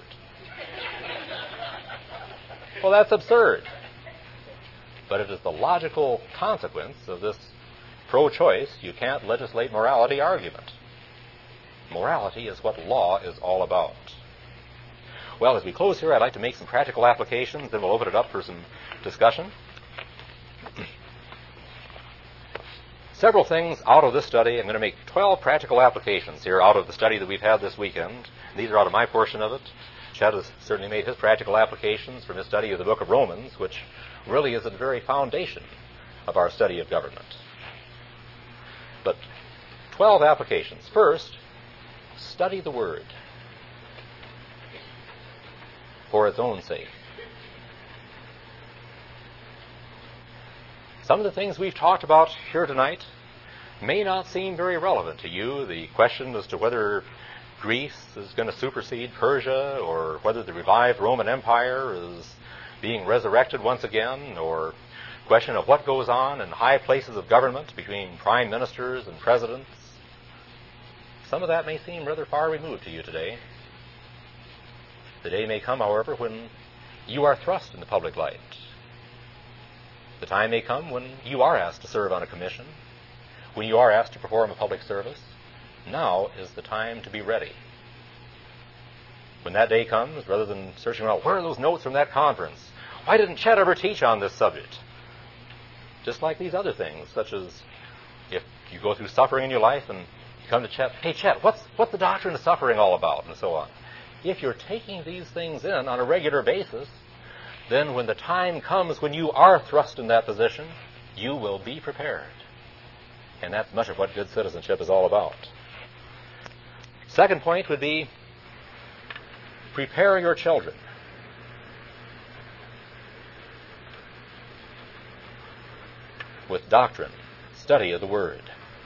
Well, that's absurd. But it is the logical consequence of this pro-choice, you can't legislate morality argument. Morality is what law is all about. Well, as we close here, I'd like to make some practical applications, then we'll open it up for some discussion. Several things out of this study. I'm going to make twelve practical applications here out of the study that we've had this weekend. These are out of my portion of it. Chet has certainly made his practical applications from his study of the book of Romans, which really is at the very foundation of our study of government. But twelve applications. First, study the Word for its own sake. Some of the things we've talked about here tonight may not seem very relevant to you. The question as to whether Greece is going to supersede Persia, or whether the revived Roman Empire is being resurrected once again, or question of what goes on in high places of government between prime ministers and presidents. Some of that may seem rather far removed to you today. The day may come, however, when you are thrust in the public light. The time may come when you are asked to serve on a commission, when you are asked to perform a public service. Now is the time to be ready. When that day comes, rather than searching around, where are those notes from that conference? Why didn't Chet ever teach on this subject? Just like these other things, such as if you go through suffering in your life and you come to Chet, hey Chet, what's, what's the doctrine of suffering all about? And so on. If you're taking these things in on a regular basis, then when the time comes when you are thrust in that position, you will be prepared. And that's much of what good citizenship is all about. Second point would be, prepare your children. With doctrine, study of the Word,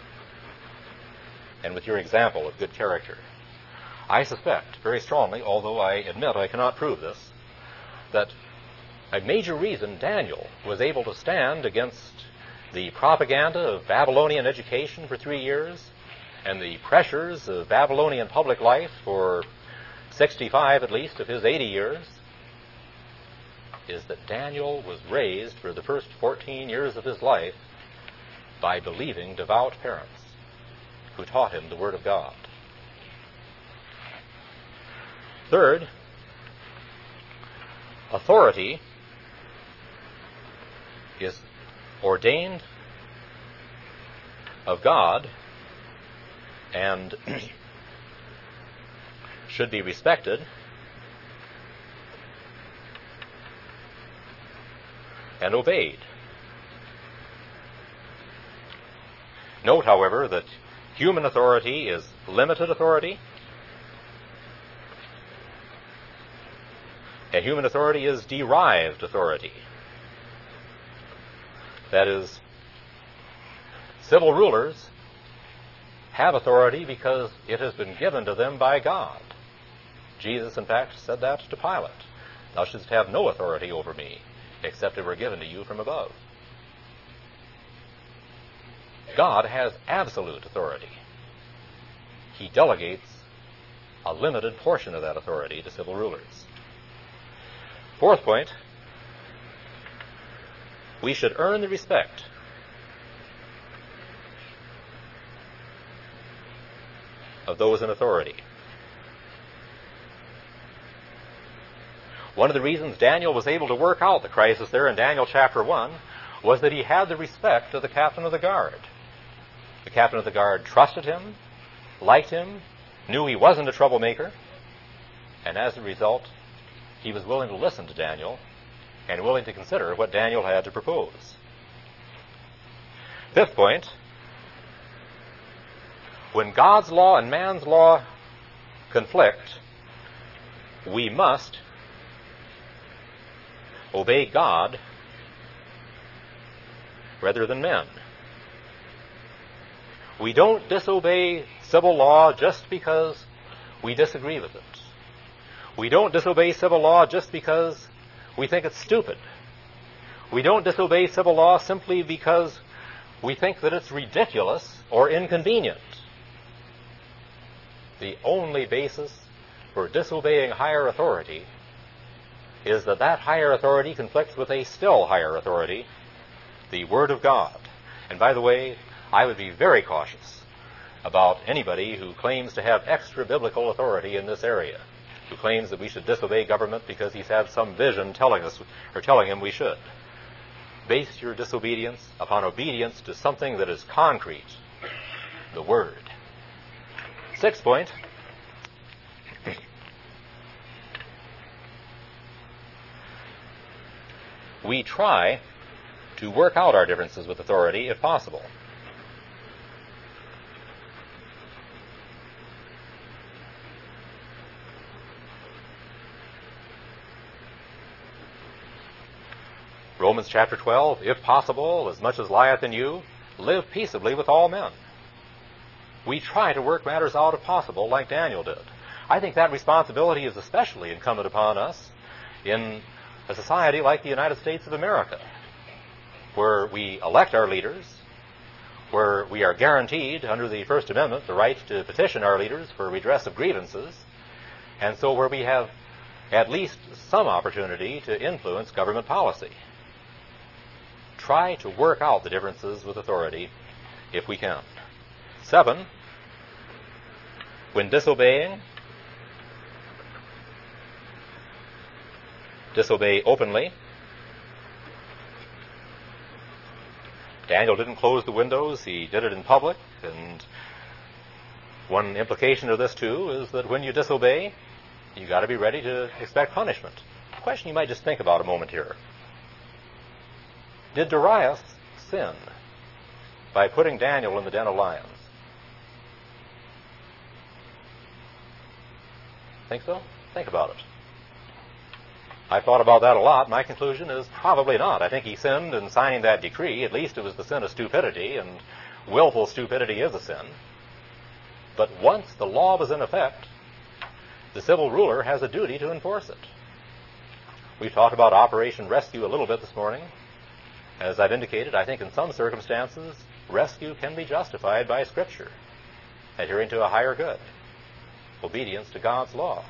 and with your example of good character. I suspect very strongly, although I admit I cannot prove this, that a major reason Daniel was able to stand against the propaganda of Babylonian education for three years and the pressures of Babylonian public life for sixty-five at least of his eighty years is that Daniel was raised for the first fourteen years of his life by believing devout parents who taught him the Word of God. Third, authority is ordained of God and should be respected and obeyed. Note, however, that human authority is limited authority, and human authority is derived authority. That is, civil rulers have authority because it has been given to them by God. Jesus, in fact, said that to Pilate. Thou shouldst have no authority over me, except it were given to you from above. God has absolute authority. He delegates a limited portion of that authority to civil rulers. Fourth point, we should earn the respect of those in authority. One of the reasons Daniel was able to work out the crisis there in Daniel chapter one was that he had the respect of the captain of the guard. The captain of the guard trusted him, liked him, knew he wasn't a troublemaker, and as a result, he was willing to listen to Daniel and willing to consider what Daniel had to propose. Fifth point, when God's law and man's law conflict, we must obey God rather than men. We don't disobey civil law just because we disagree with it. We don't disobey civil law just because we think it's stupid. We don't disobey civil law simply because we think that it's ridiculous or inconvenient. The only basis for disobeying higher authority is that that higher authority conflicts with a still higher authority, the Word of God. And by the way, I would be very cautious about anybody who claims to have extra biblical authority in this area, who claims that we should disobey government because he's had some vision telling us or telling him we should. Base your disobedience upon obedience to something that is concrete, the Word. Sixth point. We try to work out our differences with authority if possible. Romans chapter twelve, if possible, as much as lieth in you, live peaceably with all men. We try to work matters out if possible, like Daniel did. I think that responsibility is especially incumbent upon us in a society like the United States of America, where we elect our leaders, where we are guaranteed under the First Amendment the right to petition our leaders for redress of grievances, and so where we have at least some opportunity to influence government policy. Try to work out the differences with authority if we can. Seven, when disobeying, disobey openly. Daniel didn't close the windows, he did it in public, and one implication of this too is that when you disobey, you got to be ready to expect punishment. A question you might just think about a moment here. Did Darius sin by putting Daniel in the den of lions? Think so? Think about it. I've thought about that a lot. My conclusion is probably not. I think he sinned in signing that decree. At least it was the sin of stupidity, and willful stupidity is a sin. But once the law was in effect, the civil ruler has a duty to enforce it. We've talked about Operation Rescue a little bit this morning. As I've indicated, I think in some circumstances, rescue can be justified by Scripture, adhering to a higher good, obedience to God's law.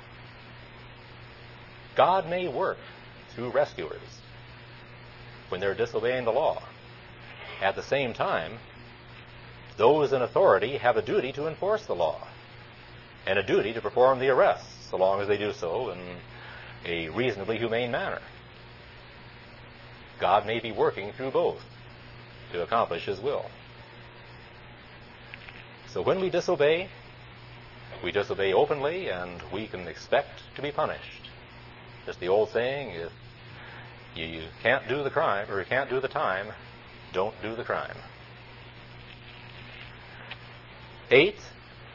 God may work through rescuers when they're disobeying the law. At the same time, those in authority have a duty to enforce the law and a duty to perform the arrests, so long as they do so in a reasonably humane manner. God may be working through both to accomplish His will. So when we disobey, we disobey openly, and we can expect to be punished. Just the old saying, if you can't do the crime, or you can't do the time, don't do the crime. Eighth,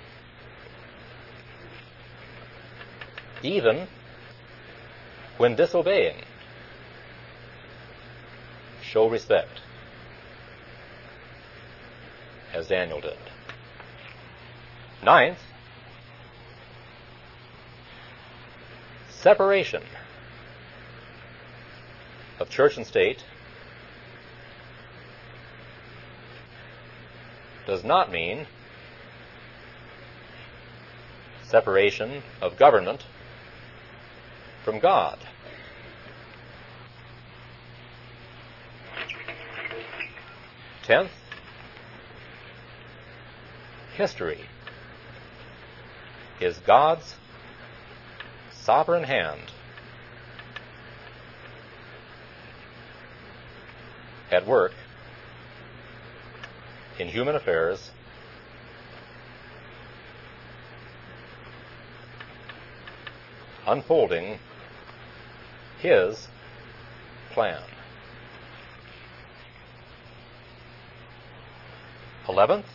even when disobeying, show respect, as Daniel did. Ninth, separation of church and state does not mean separation of government from God. Tenth, history is God's sovereign hand at work in human affairs, unfolding His plan. Eleventh,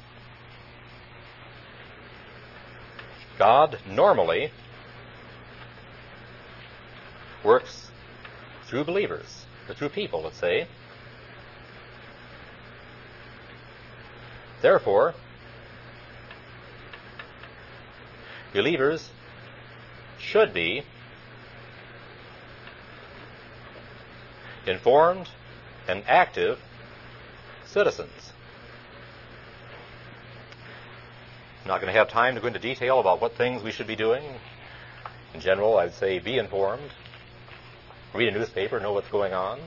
God normally works through believers, or through people, let's say, Therefore, believers should be informed and active citizens. I'm not going to have time to go into detail about what things we should be doing. In general, I'd say be informed. Read a newspaper, know what's going on.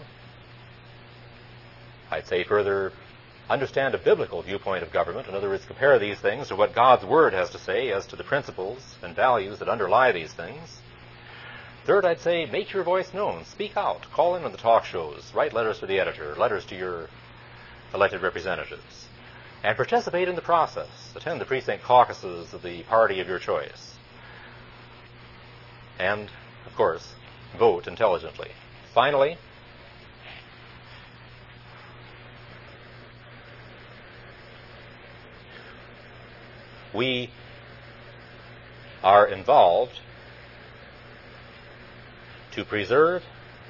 I'd say further, understand a biblical viewpoint of government. In other words, compare these things to what God's Word has to say as to the principles and values that underlie these things. Third, I'd say make your voice known. Speak out. Call in on the talk shows. Write letters to the editor. Letters to your elected representatives. And participate in the process. Attend the precinct caucuses of the party of your choice. And, of course, vote intelligently. Finally, we are involved to preserve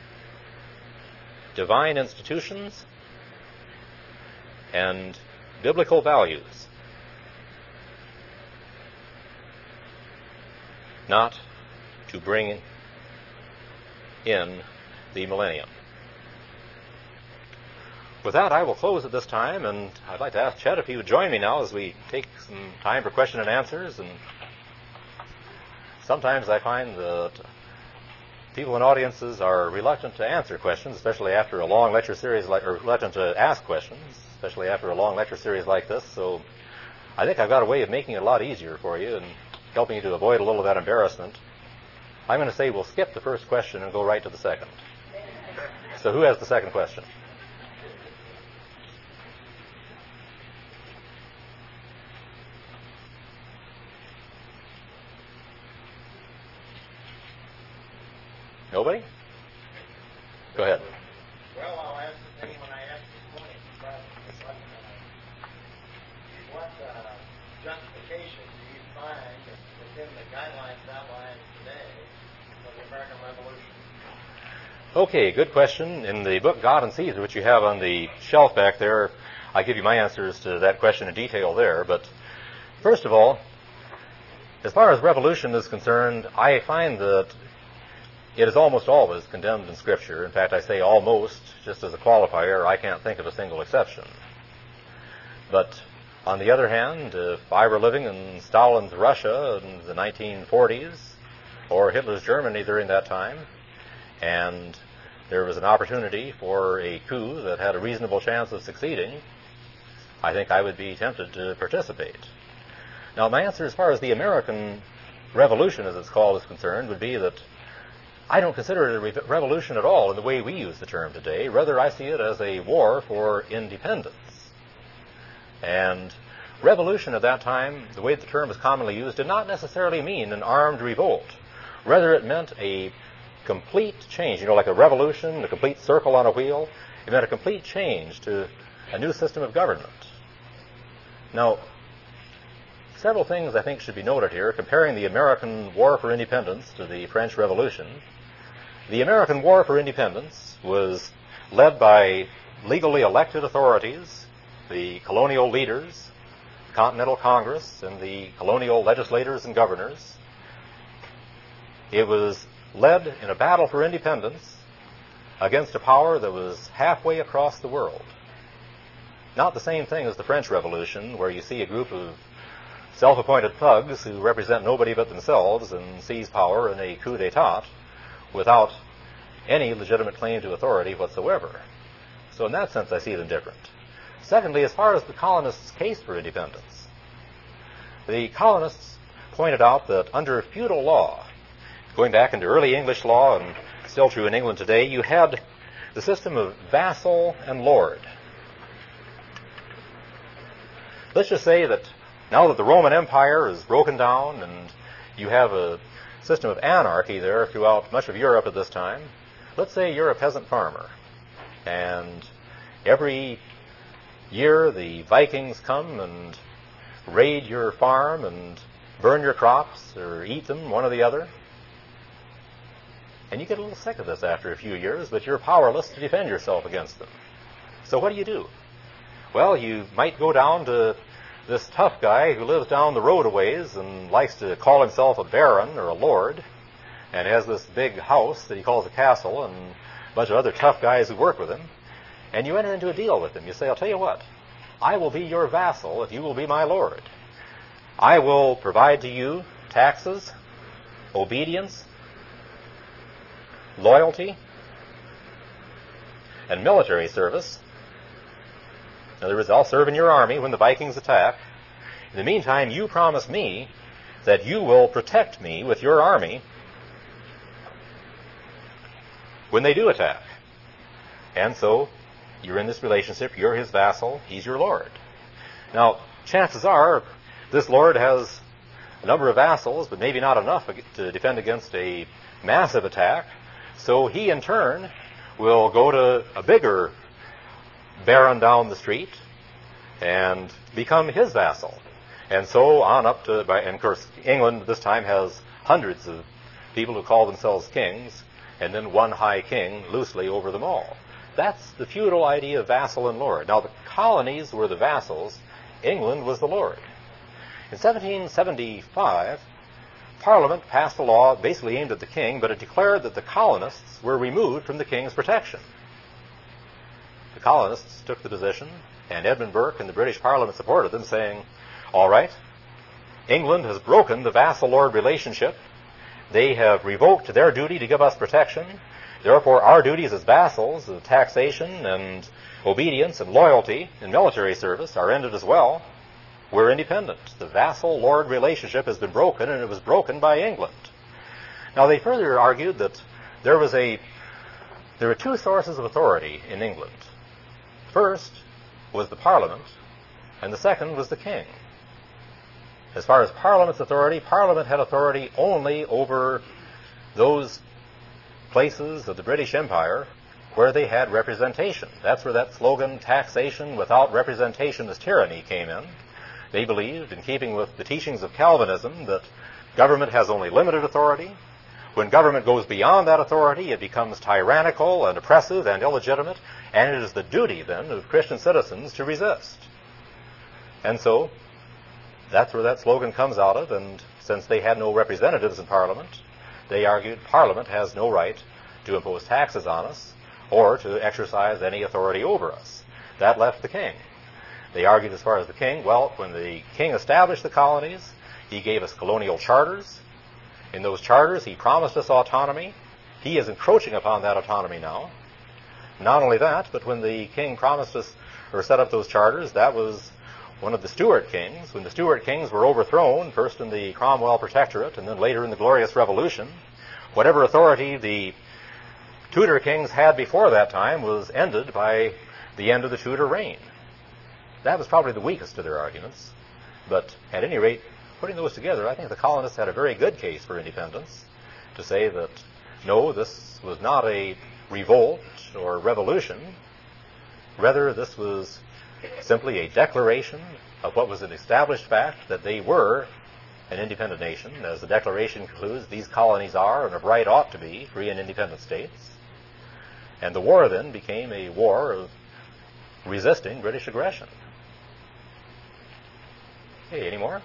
divine institutions and biblical values, not to bring in the millennium. With that, I will close at this time, and I'd like to ask Chet if he would join me now as we take some time for question and answers. And sometimes I find that people in audiences are reluctant to answer questions, especially after a long lecture series, like, or reluctant to ask questions, especially after a long lecture series like this. So I think I've got a way of making it a lot easier for you and helping you to avoid a little of that embarrassment. I'm going to say we'll skip the first question and go right to the second. So who has the second question? Nobody? Go ahead. Well, I'll ask the same when I asked this morning. But what, uh, what uh, justification do you find within the guidelines outlined today for the American Revolution? Okay, good question. In the book God and Caesar, which you have on the shelf back there, I give you my answers to that question in detail there. But first of all, as far as revolution is concerned, I find that it is almost always condemned in Scripture. In fact, I say almost, just as a qualifier. I can't think of a single exception. But on the other hand, if I were living in Stalin's Russia in the nineteen forties, or Hitler's Germany during that time, and there was an opportunity for a coup that had a reasonable chance of succeeding, I think I would be tempted to participate. Now, my answer as far as the American Revolution, as it's called, is concerned, would be that I don't consider it a re- revolution at all in the way we use the term today. Rather, I see it as a war for independence. And revolution at that time, the way the term is commonly used, did not necessarily mean an armed revolt. Rather, it meant a complete change. You know, like a revolution, a complete circle on a wheel. It meant a complete change to a new system of government. Now, several things I think should be noted here, comparing the American War for Independence to the French Revolution. The American War for Independence was led by legally elected authorities, the colonial leaders, the Continental Congress, and the colonial legislators and governors. It was led in a battle for independence against a power that was halfway across the world. Not the same thing as the French Revolution, where you see a group of self-appointed thugs who represent nobody but themselves and seize power in a coup d'etat without any legitimate claim to authority whatsoever. So in that sense, I see them different. Secondly, as far as the colonists' case for independence, the colonists pointed out that under feudal law, going back into early English law and still true in England today, you had the system of vassal and lord. Let's just say that now that the Roman Empire is broken down and you have a system of anarchy there throughout much of Europe at this time, let's say you're a peasant farmer, and every year the Vikings come and raid your farm and burn your crops or eat them, one or the other. And you get a little sick of this after a few years, but you're powerless to defend yourself against them. So what do you do? Well, you might go down to this tough guy who lives down the road a ways and likes to call himself a baron or a lord, and has this big house that he calls a castle, and a bunch of other tough guys who work with him, and you enter into a deal with him. You say, I'll tell you what, I will be your vassal if you will be my lord. I will provide to you taxes, obedience, loyalty, and military service. In other words, I'll serve in your army when the Vikings attack. In the meantime, you promise me that you will protect me with your army when they do attack. And so, you're in this relationship, you're his vassal, he's your lord. Now, chances are, this lord has a number of vassals, but maybe not enough to defend against a massive attack. So he, in turn, will go to a bigger baron down the street and become his vassal. And so on up to, and of course, England this time has hundreds of people who call themselves kings, and then one high king loosely over them all. That's the feudal idea of vassal and lord. Now, the colonies were the vassals. England was the lord. In seventeen seventy-five, Parliament passed a law basically aimed at the king, but it declared that the colonists were removed from the king's protection. The colonists took the position, and Edmund Burke and the British Parliament supported them, saying, all right, England has broken the vassal-lord relationship. They have revoked their duty to give us protection. Therefore, our duties as vassals of taxation and obedience and loyalty and military service are ended as well. We're independent. The vassal-lord relationship has been broken, and it was broken by England. Now, they further argued that there was a there were two sources of authority in England. First was the Parliament, and the second was the king. As far as Parliament's authority, Parliament had authority only over those places of the British Empire where they had representation. That's where that slogan, taxation without representation is tyranny, came in. They believed, in keeping with the teachings of Calvinism, that government has only limited authority. When government goes beyond that authority, it becomes tyrannical and oppressive and illegitimate, and it is the duty, then, of Christian citizens to resist. And so, that's where that slogan comes out of, and since they had no representatives in Parliament, they argued Parliament has no right to impose taxes on us or to exercise any authority over us. That left the king. They argued as far as the king, well, when the king established the colonies, he gave us colonial charters. In those charters, he promised us autonomy. He is encroaching upon that autonomy now. Not only that, but when the king promised us or set up those charters, that was one of the Stuart kings. When the Stuart kings were overthrown, first in the Cromwell Protectorate and then later in the Glorious Revolution, whatever authority the Tudor kings had before that time was ended by the end of the Tudor reign. That was probably the weakest of their arguments. But at any rate, putting those together, I think the colonists had a very good case for independence to say that, no, this was not a revolt or revolution. Rather, this was simply a declaration of what was an established fact, that they were an independent nation. As the Declaration concludes, these colonies are, and of right ought to be, free and independent states. And the war then became a war of resisting British aggression. Hey, any more?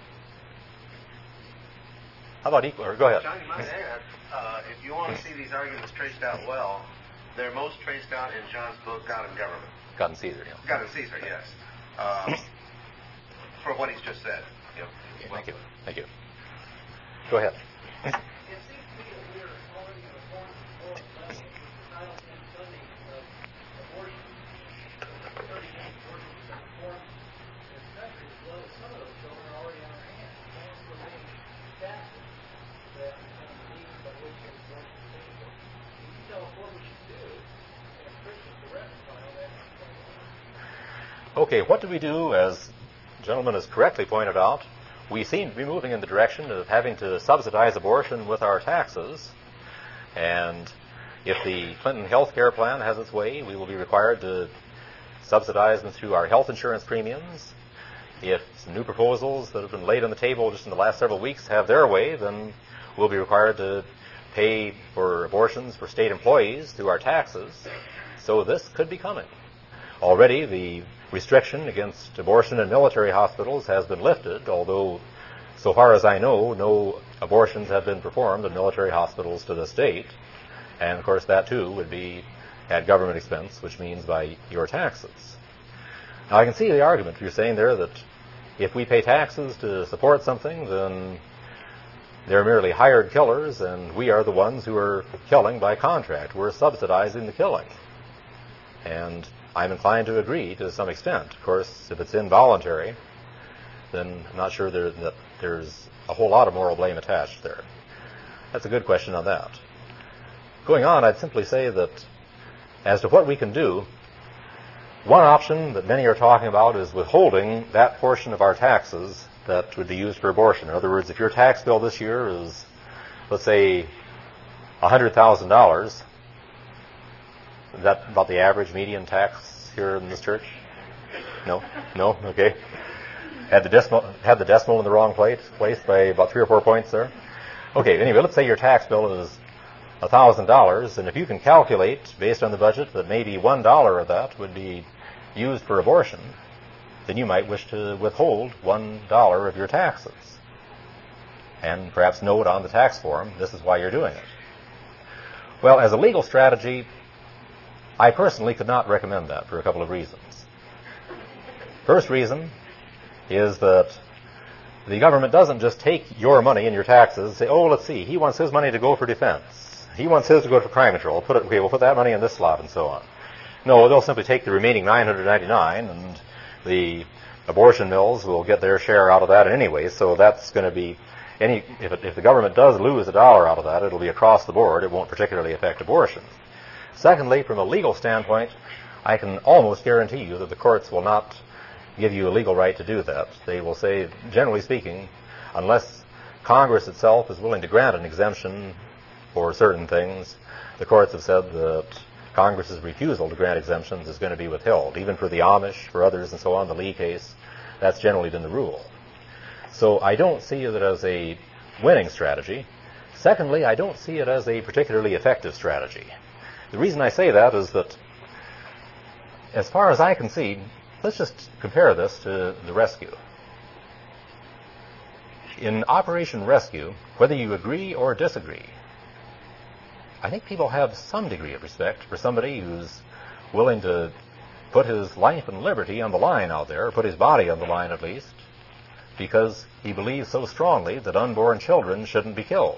How about equal? Or go ahead. John, you might add, uh, if you want to see these arguments traced out well, they're most traced out in John's book, God and Government. God and Caesar, yeah. God and Caesar, yes. Um, for what he's just said. You know, Okay, well, thank you. Thank you. Go ahead. It seems to me that we are already in a form of title and funding of abortion. thirty million abortions have been performed in this country, as well as some of those children are already on our hands. Thanks to many taxes that become the means by which those abortions are paid for. Can you tell us what we should do as Christians to reconcile that? Okay, what do we do? As the gentleman has correctly pointed out, we seem to be moving in the direction of having to subsidize abortion with our taxes. And if the Clinton health care plan has its way, we will be required to subsidize them through our health insurance premiums. If some new proposals that have been laid on the table just in the last several weeks have their way, then we'll be required to pay for abortions for state employees through our taxes. So this could be coming. Already, the restriction against abortion in military hospitals has been lifted, although, so far as I know, no abortions have been performed in military hospitals to this date. And, of course, that, too, would be at government expense, which means by your taxes. Now, I can see the argument. You're saying there that if we pay taxes to support something, then they're merely hired killers, and we are the ones who are killing by contract. We're subsidizing the killing. And I'm inclined to agree to some extent. Of course, if it's involuntary, then I'm not sure there, that there's a whole lot of moral blame attached there. That's a good question on that. Going on, I'd simply say that as to what we can do, one option that many are talking about is withholding that portion of our taxes that would be used for abortion. In other words, if your tax bill this year is, let's say, one hundred thousand dollars, is that about the average median tax here in this church? No? No? Okay. Had the decimal, had the decimal in the wrong place, place by about three or four points there? Okay, anyway, let's say your tax bill is one thousand dollars, and if you can calculate, based on the budget, that maybe one dollar of that would be used for abortion, then you might wish to withhold one dollar of your taxes. And perhaps note on the tax form, this is why you're doing it. Well, as a legal strategy, I personally could not recommend that for a couple of reasons. First reason is that the government doesn't just take your money and your taxes and say, oh, let's see, he wants his money to go for defense. He wants his to go for crime control. Put it, okay, we'll put that money in this slot and so on. No, they'll simply take the remaining nine hundred ninety-nine, and the abortion mills will get their share out of that anyway, so that's going to be any, if, it, if the government does lose a dollar out of that, it'll be across the board. It won't particularly affect abortion. Secondly, from a legal standpoint, I can almost guarantee you that the courts will not give you a legal right to do that. They will say, generally speaking, unless Congress itself is willing to grant an exemption for certain things, the courts have said that Congress's refusal to grant exemptions is going to be withheld. Even for the Amish, for others, and so on, the Lee case, that's generally been the rule. So I don't see it as a winning strategy. Secondly, I don't see it as a particularly effective strategy. The reason I say that is that, as far as I can see, let's just compare this to the rescue. In Operation Rescue, whether you agree or disagree, I think people have some degree of respect for somebody who's willing to put his life and liberty on the line out there, or put his body on the line at least, because he believes so strongly that unborn children shouldn't be killed.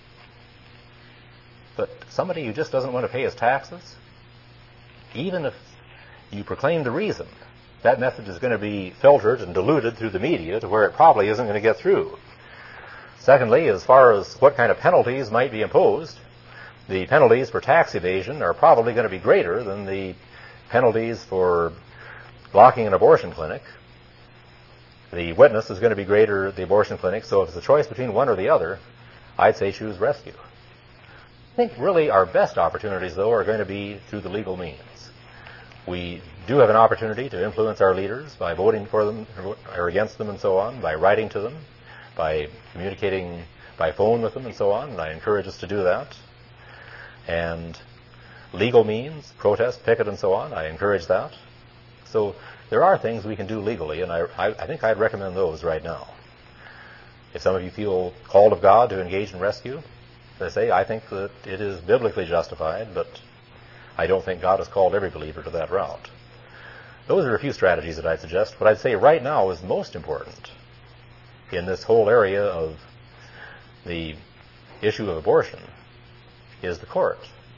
But somebody who just doesn't want to pay his taxes, even if you proclaim the reason, that message is going to be filtered and diluted through the media to where it probably isn't going to get through. Secondly, as far as what kind of penalties might be imposed, the penalties for tax evasion are probably going to be greater than the penalties for blocking an abortion clinic. The witness is going to be greater at the abortion clinic, so if it's a choice between one or the other, I'd say choose rescue. I think really our best opportunities, though, are going to be through the legal means. We do have an opportunity to influence our leaders by voting for them or against them and so on, by writing to them, by communicating by phone with them and so on, and I encourage us to do that. And legal means, protest, picket, and so on, I encourage that. So there are things we can do legally, and I, I, I think I'd recommend those right now. If some of you feel called of God to engage in rescue, as I say, I think that it is biblically justified, but I don't think God has called every believer to that route. Those are a few strategies that I'd suggest. What I'd say right now is most important in this whole area of the issue of abortion is the court.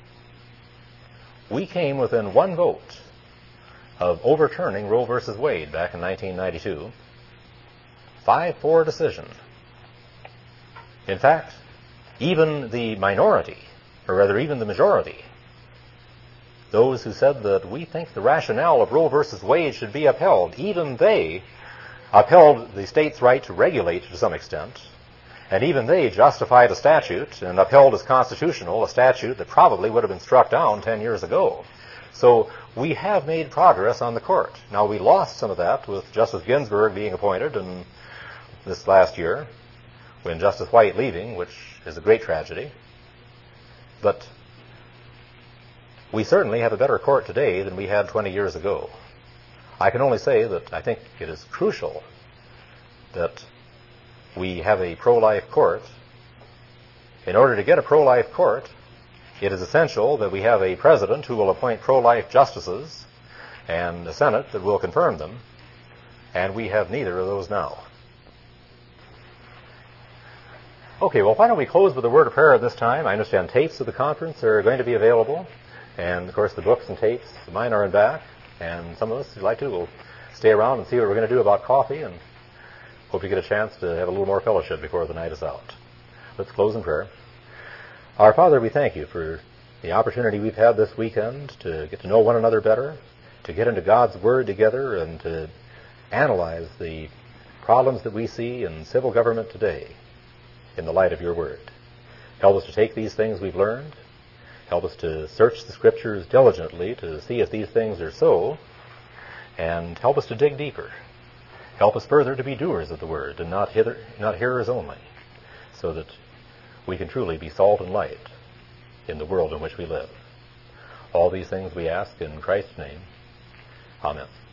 We came within one vote of overturning Roe versus Wade back in nineteen ninety-two. five four decision. In fact, even the minority, or rather even the majority, those who said that we think the rationale of Roe versus Wade should be upheld, even they upheld the state's right to regulate to some extent, and even they justified a statute and upheld as constitutional a statute that probably would have been struck down ten years ago. So we have made progress on the court. Now, we lost some of that with Justice Ginsburg being appointed in this last year, when Justice White leaving, which is a great tragedy. But we certainly have a better court today than we had twenty years ago. I can only say that I think it is crucial that we have a pro-life court. In order to get a pro-life court, it is essential that we have a president who will appoint pro-life justices and a Senate that will confirm them, and we have neither of those now. Okay, well, why don't we close with a word of prayer at this time? I understand tapes of the conference are going to be available, and, of course, the books and tapes, mine are in back, and some of us who'd like to will stay around and see what we're going to do about coffee, and hope you get a chance to have a little more fellowship before the night is out. Let's close in prayer. Our Father, we thank you for the opportunity we've had this weekend to get to know one another better, to get into God's Word together, and to analyze the problems that we see in civil government today in the light of your Word. Help us to take these things we've learned. Help us to search the Scriptures diligently to see if these things are so, and help us to dig deeper. Help us further to be doers of the Word and not, hither, not hearers only, so that we can truly be salt and light in the world in which we live. All these things we ask in Christ's name. Amen.